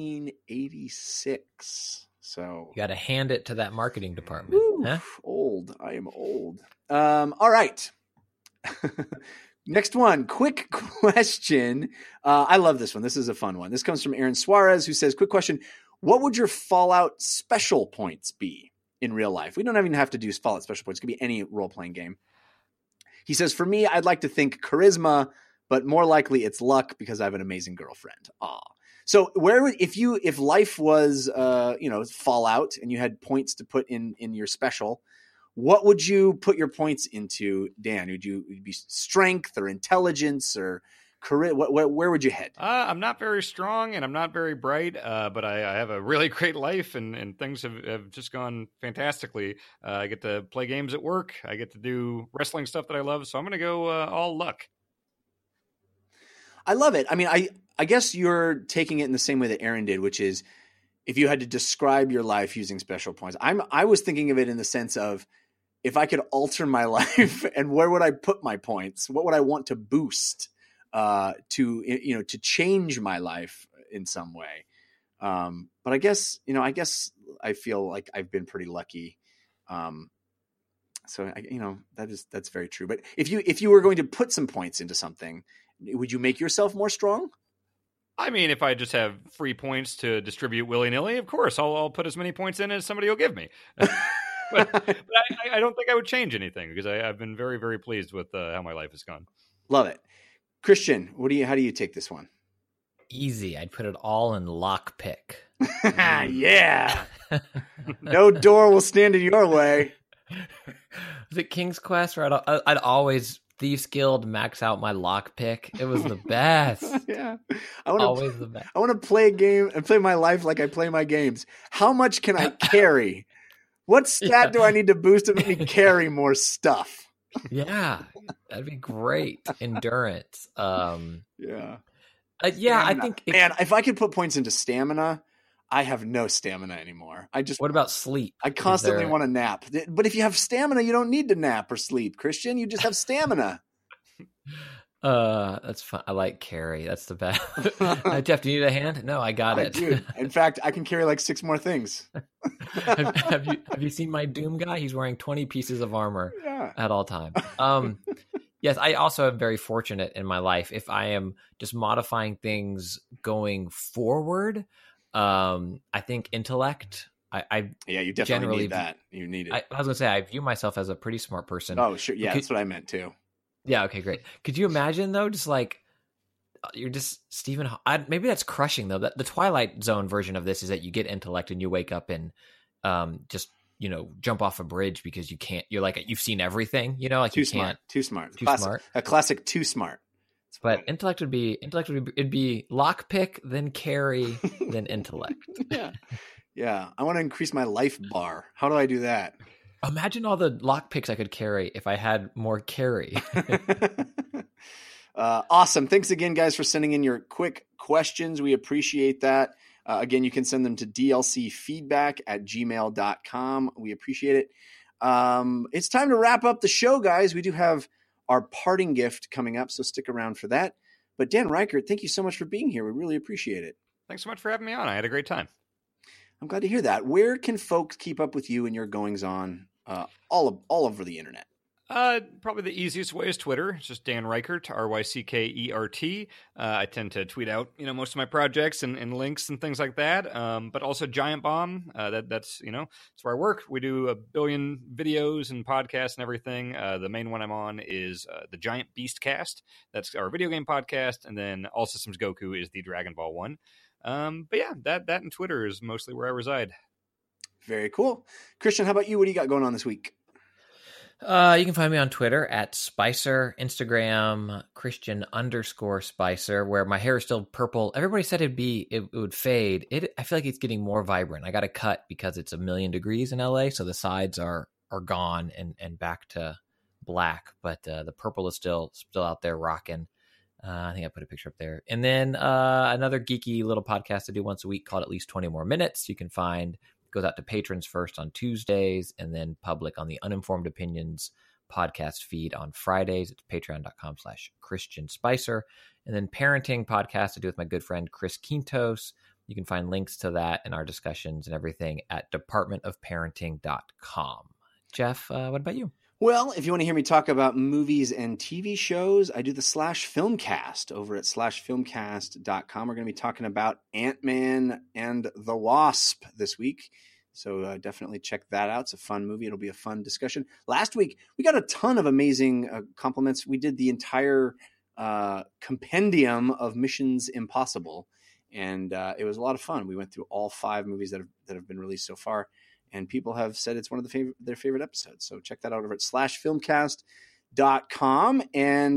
1986. So You got to hand it to that marketing department. Woo, Huh? old. I am old. All right. Next one. Quick question. I love this one. This is a fun one. This comes from Aaron Suarez, who says, quick question. What would your Fallout special points be in real life? We don't even have to do Fallout special points. It could be any role-playing game. He says, for me, I'd like to think charisma, but more likely it's luck because I have an amazing girlfriend. Aw. So if life was, Fallout and you had points to put in your special, what would you put your points into, Dan? Would you be strength or intelligence or career? Where would you head? I'm not very strong and I'm not very bright, but I have a really great life and things have just gone fantastically. I get to play games at work. I get to do wrestling stuff that I love. So I'm going to go all luck. I love it. I mean, I guess you're taking it in the same way that Aaron did, which is if you had to describe your life using special points. I was thinking of it in the sense of if I could alter my life and where would I put my points? What would I want to boost to change my life in some way? But I guess I feel like I've been pretty lucky. So that's very true. But if you were going to put some points into something, would you make yourself more strong? I mean, if I just have free points to distribute willy-nilly, of course, I'll put as many points in as somebody will give me. but I don't think I would change anything because I've been very, very pleased with how my life has gone. Love it. Christian, how do you take this one? Easy. I'd put it all in lockpick. Yeah. No door will stand in your way. Was it King's Quest where I'd always Thieves Guild max out my lockpick? It was the best. Yeah. Always the best. I want to play a game and play my life like I play my games. How much can I carry? What stat do I need to boost to make me carry more stuff? Yeah, that'd be great. Endurance. Yeah. I think if I could put points into stamina, I have no stamina anymore. What about sleep? I constantly want to nap. But if you have stamina, you don't need to nap or sleep, Christian. You just have stamina. That's fun. I like carry. That's the best. Jeff, do you need a hand? No, I got it. Do. In fact, I can carry like 6 more things. have you seen my Doom guy? He's wearing 20 pieces of armor at all times. Yes, I also am very fortunate in my life. If I am just modifying things going forward, I think intellect. You definitely need that. You need it. I was gonna say I view myself as a pretty smart person. Oh, sure. Yeah, that's what I meant too. Yeah. Okay. Great. Could you imagine though? Just like you're just Stephen. Maybe that's crushing though. The Twilight Zone version of this is that you get intellect and you wake up and just jump off a bridge because you can't. You're like you've seen everything. Like too you smart. can't. Too smart. Too classic, smart. A classic. Too smart. But intellect would be it'd be lockpick, then carry, then intellect. Yeah. I want to increase my life bar. How do I do that? Imagine all the lockpicks I could carry if I had more carry. Awesome. Thanks again, guys, for sending in your quick questions. We appreciate that. Again, you can send them to dlcfeedback@gmail.com. We appreciate it. It's time to wrap up the show, guys. We do have our parting gift coming up, so stick around for that. But Dan Reichert, thank you so much for being here. We really appreciate it. Thanks so much for having me on. I had a great time. I'm glad to hear that. Where can folks keep up with you and your goings-on all over the internet? Probably the easiest way is Twitter. It's just Dan Reichert, Ryckert. I tend to tweet out, most of my projects and links and things like that. But also Giant Bomb. That's it's where I work. We do 1 billion videos and podcasts and everything. The main one I'm on is the Giant Beast Cast. That's our video game podcast. And then All Systems Goku is the Dragon Ball one. But yeah, that and Twitter is mostly where I reside. Very cool. Christian, how about you? What do you got going on this week? You can find me on Twitter at Spicer, Instagram Christian_Spicer, where my hair is still purple. Everybody said it would fade. I feel like it's getting more vibrant. I got a cut because it's 1,000,000 degrees in LA, so the sides are gone and back to black, but the purple is still out there rocking. I think I put a picture up there. And then another geeky little podcast I do once a week called At Least 20 More Minutes. You can find, goes out to patrons first on Tuesdays and then public on the Uninformed Opinions podcast feed on Fridays. It's patreon.com/Christian Spicer. And then parenting podcast I do with my good friend Chris Quintos. You can find links to that and our discussions and everything at departmentofparenting.com. Jeff, what about you? Well, if you want to hear me talk about movies and TV shows, I do the /Filmcast over at /filmcast.com. We're going to be talking about Ant-Man and the Wasp this week. So definitely check that out. It's a fun movie. It'll be a fun discussion. Last week, we got a ton of amazing compliments. We did the entire compendium of Missions Impossible, and it was a lot of fun. We went through all 5 movies that have been released so far. And people have said it's one of their favorite episodes. So check that out over at /filmcast.com. And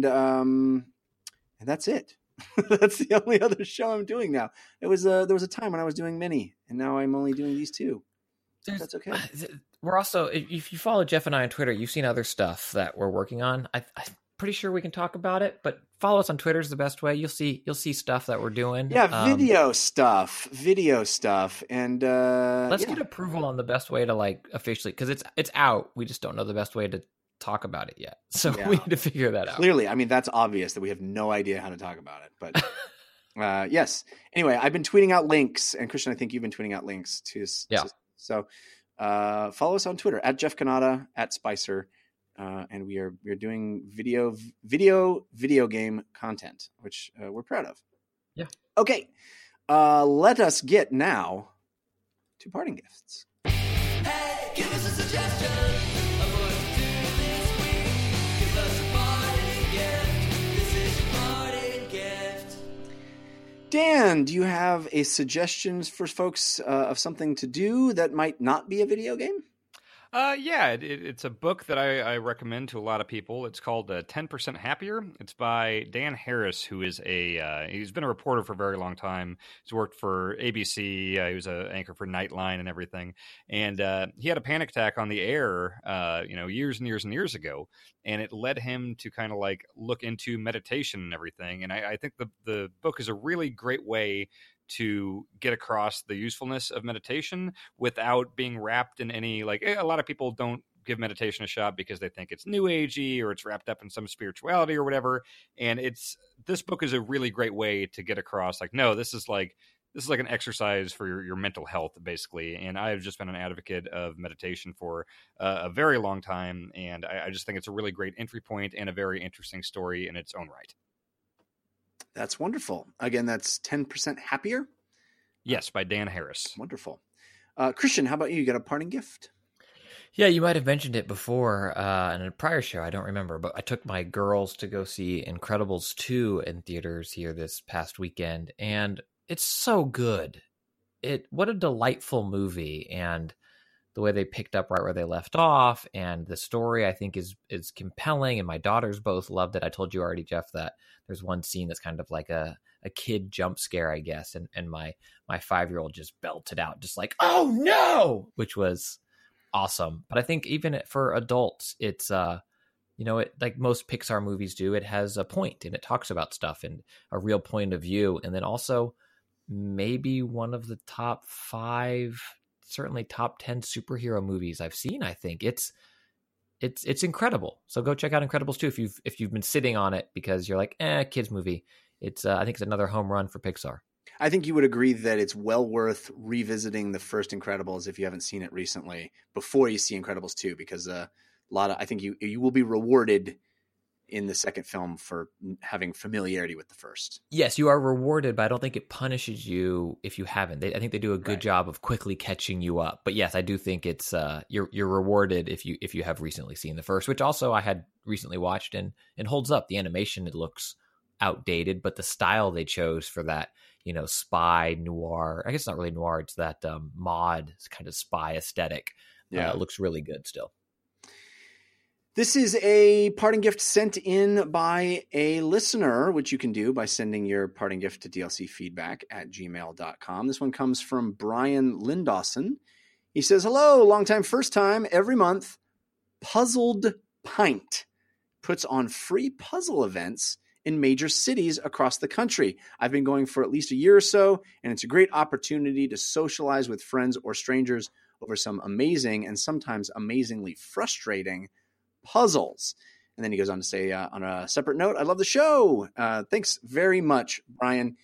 that's it. That's the only other show I'm doing now. There was a time when I was doing many, and now I'm only doing these 2. That's okay. We're also, if you follow Jeff and I on Twitter, you've seen other stuff that we're working on. I'm pretty sure we can talk about it, but follow us on Twitter is the best way. You'll see stuff that we're doing. Yeah, video stuff, and let's get approval on the best way to officially, because it's out. We just don't know the best way to talk about it yet, so we need to figure that out. Clearly, I mean that's obvious that we have no idea how to talk about it, but yes. Anyway, I've been tweeting out links, and Christian, I think you've been tweeting out links too. Yeah. So follow us on Twitter at Jeff Cannata at Spicer. And we're doing video game content, which we're proud of. Yeah. Okay. Let us get now to parting gifts. Hey, give us a suggestion of what to do this week. Give us a parting gift. This is your parting gift. Dan, do you have a suggestions for folks of something to do that might not be a video game? Yeah, it's a book that I recommend to a lot of people. It's called 10% Happier. It's by Dan Harris, who is he's been a reporter for a very long time. He's worked for ABC. He was an anchor for Nightline and everything. And he had a panic attack on the air, years and years and years ago. And it led him to kind of look into meditation and everything. And I think the book is a really great way to get across the usefulness of meditation without being wrapped in any a lot of people don't give meditation a shot because they think it's new agey or it's wrapped up in some spirituality or whatever. And this book is a really great way to get across no, this is like an exercise for your mental health, basically. And I've just been an advocate of meditation for a very long time. And I just think it's a really great entry point and a very interesting story in its own right. That's wonderful. Again, that's 10% Happier? Yes, by Dan Harris. Wonderful. Christian, how about you? You got a parting gift? Yeah, you might have mentioned it before in a prior show. I don't remember, but I took my girls to go see Incredibles 2 in theaters here this past weekend, and it's so good. What a delightful movie, and the way they picked up right where they left off, and the story I think is compelling, and my daughters both loved it. I told you already, Jeff, that there's one scene that's kind of like a kid jump scare, I guess, and my 5-year-old just belted out, just like, "Oh no!" which was awesome. But I think even for adults, it's like most Pixar movies do, it has a point and it talks about stuff and a real point of view. And then also maybe one of the top 5, certainly top 10 superhero movies I've seen. I think it's incredible. So go check out Incredibles 2 if you've been sitting on it because you're like, kids movie. I think it's another home run for Pixar. I think you would agree that it's well worth revisiting the first Incredibles if you haven't seen it recently before you see Incredibles 2, because I think you will be rewarded in the second film for having familiarity with the first. Yes, you are rewarded, but I don't think it punishes you if you haven't. I think they do a good job of quickly catching you up. But yes, I do think it's you're rewarded if you have recently seen the first, which also I had recently watched and holds up. The animation, it looks outdated, but the style they chose for that, spy noir, I guess it's not really noir, it's that mod kind of spy aesthetic. It looks really good still. This is a parting gift sent in by a listener, which you can do by sending your parting gift to dlcfeedback@gmail.com. This one comes from Brian Lindawson. He says, hello, long time, first time, every month, Puzzled Pint puts on free puzzle events in major cities across the country. I've been going for at least a year or so, and it's a great opportunity to socialize with friends or strangers over some amazing and sometimes amazingly frustrating puzzles. And then he goes on to say, on a separate note, I love the show. Thanks very much, Brian.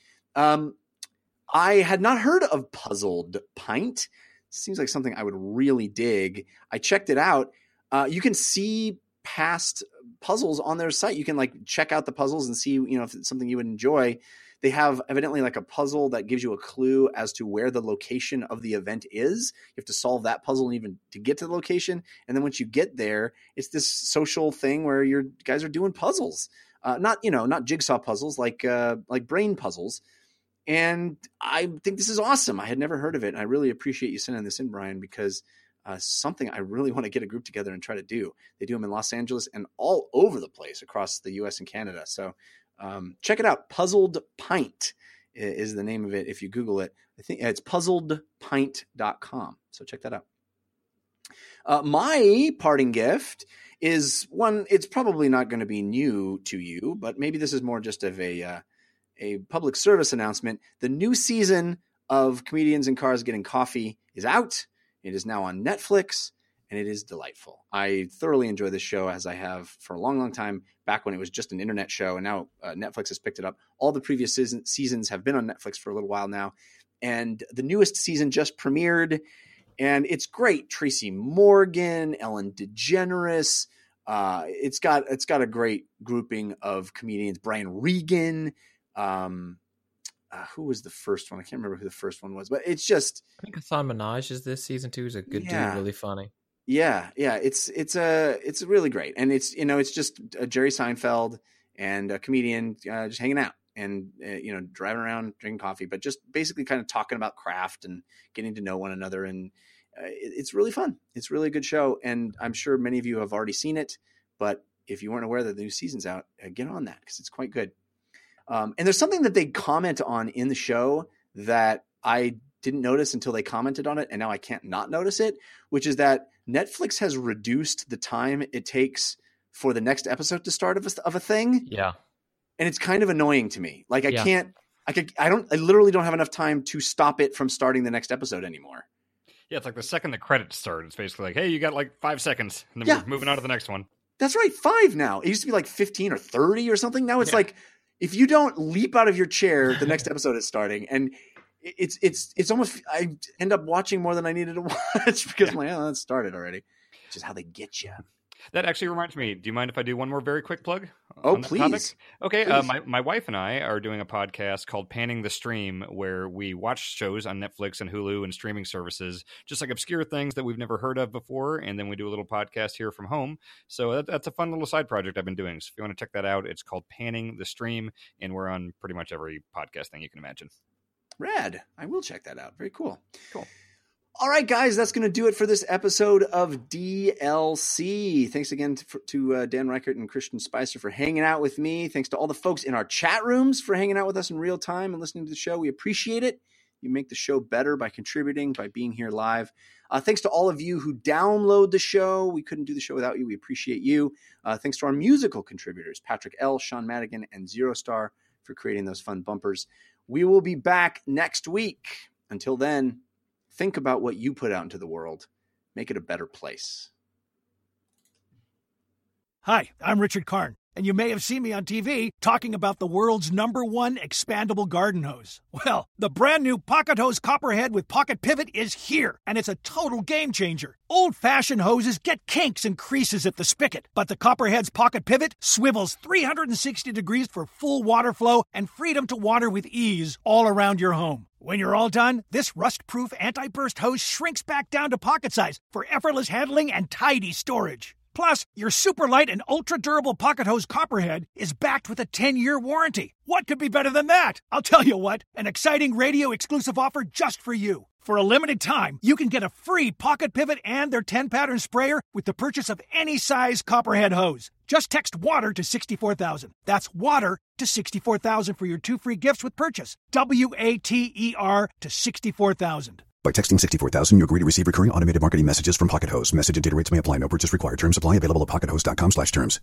I had not heard of Puzzled Pint. Seems like something I would really dig. I checked it out. You can see past puzzles on their site. You can check out the puzzles and see, if it's something you would enjoy. They have evidently a puzzle that gives you a clue as to where the location of the event is. You have to solve that puzzle even to get to the location. And then once you get there, it's this social thing where your guys are doing puzzles, not jigsaw puzzles, like brain puzzles. And I think this is awesome. I had never heard of it. And I really appreciate you sending this in, Brian, because something I really want to get a group together and try to do. They do them in Los Angeles and all over the place across the US and Canada. So check it out. Puzzled Pint is the name of it. If you Google it, I think it's puzzledpint.com. So check that out. My parting gift is one, it's probably not going to be new to you, but maybe this is more just of a public service announcement. The new season of Comedians in Cars Getting Coffee is out. It is now on Netflix, and it is delightful. I thoroughly enjoy this show, as I have for a long, long time, back when it was just an internet show, and now Netflix has picked it up. All the previous seasons have been on Netflix for a little while now, and the newest season just premiered, and it's great. Tracy Morgan, Ellen DeGeneres. It's got a great grouping of comedians. Brian Regan. Who was the first one? I can't remember who the first one was, but it's just. I think Hassan Minaj is this season 2. He's a good dude, really funny. Yeah. It's really great, and it's just Jerry Seinfeld and a comedian just hanging out and driving around drinking coffee, but just basically kind of talking about craft and getting to know one another, and it's really fun. It's really a good show, and I'm sure many of you have already seen it, but if you weren't aware that the new season's out, get on that because it's quite good. And there's something that they comment on in the show that I didn't notice until they commented on it, and now I can't not notice it, which is that Netflix has reduced the time it takes for the next episode to start of a thing. Yeah. And it's kind of annoying to me. I literally don't have enough time to stop it from starting the next episode anymore. Yeah, it's like the second the credits start, it's basically like, hey, you got 5 seconds, and then we're moving on to the next one. That's right, 5 now. It used to be 15 or 30 or something. Now it's if you don't leap out of your chair, the next episode is starting, and it's almost, I end up watching more than I needed to watch because I'm like, oh, that started already. Which is how they get you. That actually reminds me. Do you mind if I do one more very quick plug? Oh, please. Topic? Okay. Please. My wife and I are doing a podcast called Panning the Stream, where we watch shows on Netflix and Hulu and streaming services, just obscure things that we've never heard of before. And then we do a little podcast here from home. So that's a fun little side project I've been doing. So if you want to check that out, it's called Panning the Stream. And we're on pretty much every podcast thing you can imagine. Rad. I will check that out. Very cool. Cool. All right, guys, that's going to do it for this episode of DLC. Thanks again to Dan Reichert and Christian Spicer for hanging out with me. Thanks to all the folks in our chat rooms for hanging out with us in real time and listening to the show. We appreciate it. You make the show better by contributing, by being here live. Thanks to all of you who download the show. We couldn't do the show without you. We appreciate you. Thanks to our musical contributors, Patrick L., Sean Madigan, and Zero Star, for creating those fun bumpers. We will be back next week. Until then, think about what you put out into the world. Make it a better place. Hi, I'm Richard Karn, and you may have seen me on TV talking about the world's #1 expandable garden hose. Well, the brand new Pocket Hose Copperhead with Pocket Pivot is here, and it's a total game changer. Old-fashioned hoses get kinks and creases at the spigot, but the Copperhead's Pocket Pivot swivels 360 degrees for full water flow and freedom to water with ease all around your home. When you're all done, this rust-proof anti-burst hose shrinks back down to pocket size for effortless handling and tidy storage. Plus, your super light and ultra-durable Pocket Hose Copperhead is backed with a 10-year warranty. What could be better than that? I'll tell you what, an exciting radio-exclusive offer just for you. For a limited time, you can get a free Pocket Pivot and their 10-pattern sprayer with the purchase of any size Copperhead hose. Just text WATER to 64,000. That's WATER to 64,000 for your 2 free gifts with purchase. WATER to 64,000. By texting 64,000, you agree to receive recurring automated marketing messages from Pocket Hose. Message and data rates may apply. No purchase required. Terms apply. Available at pockethose.com/terms.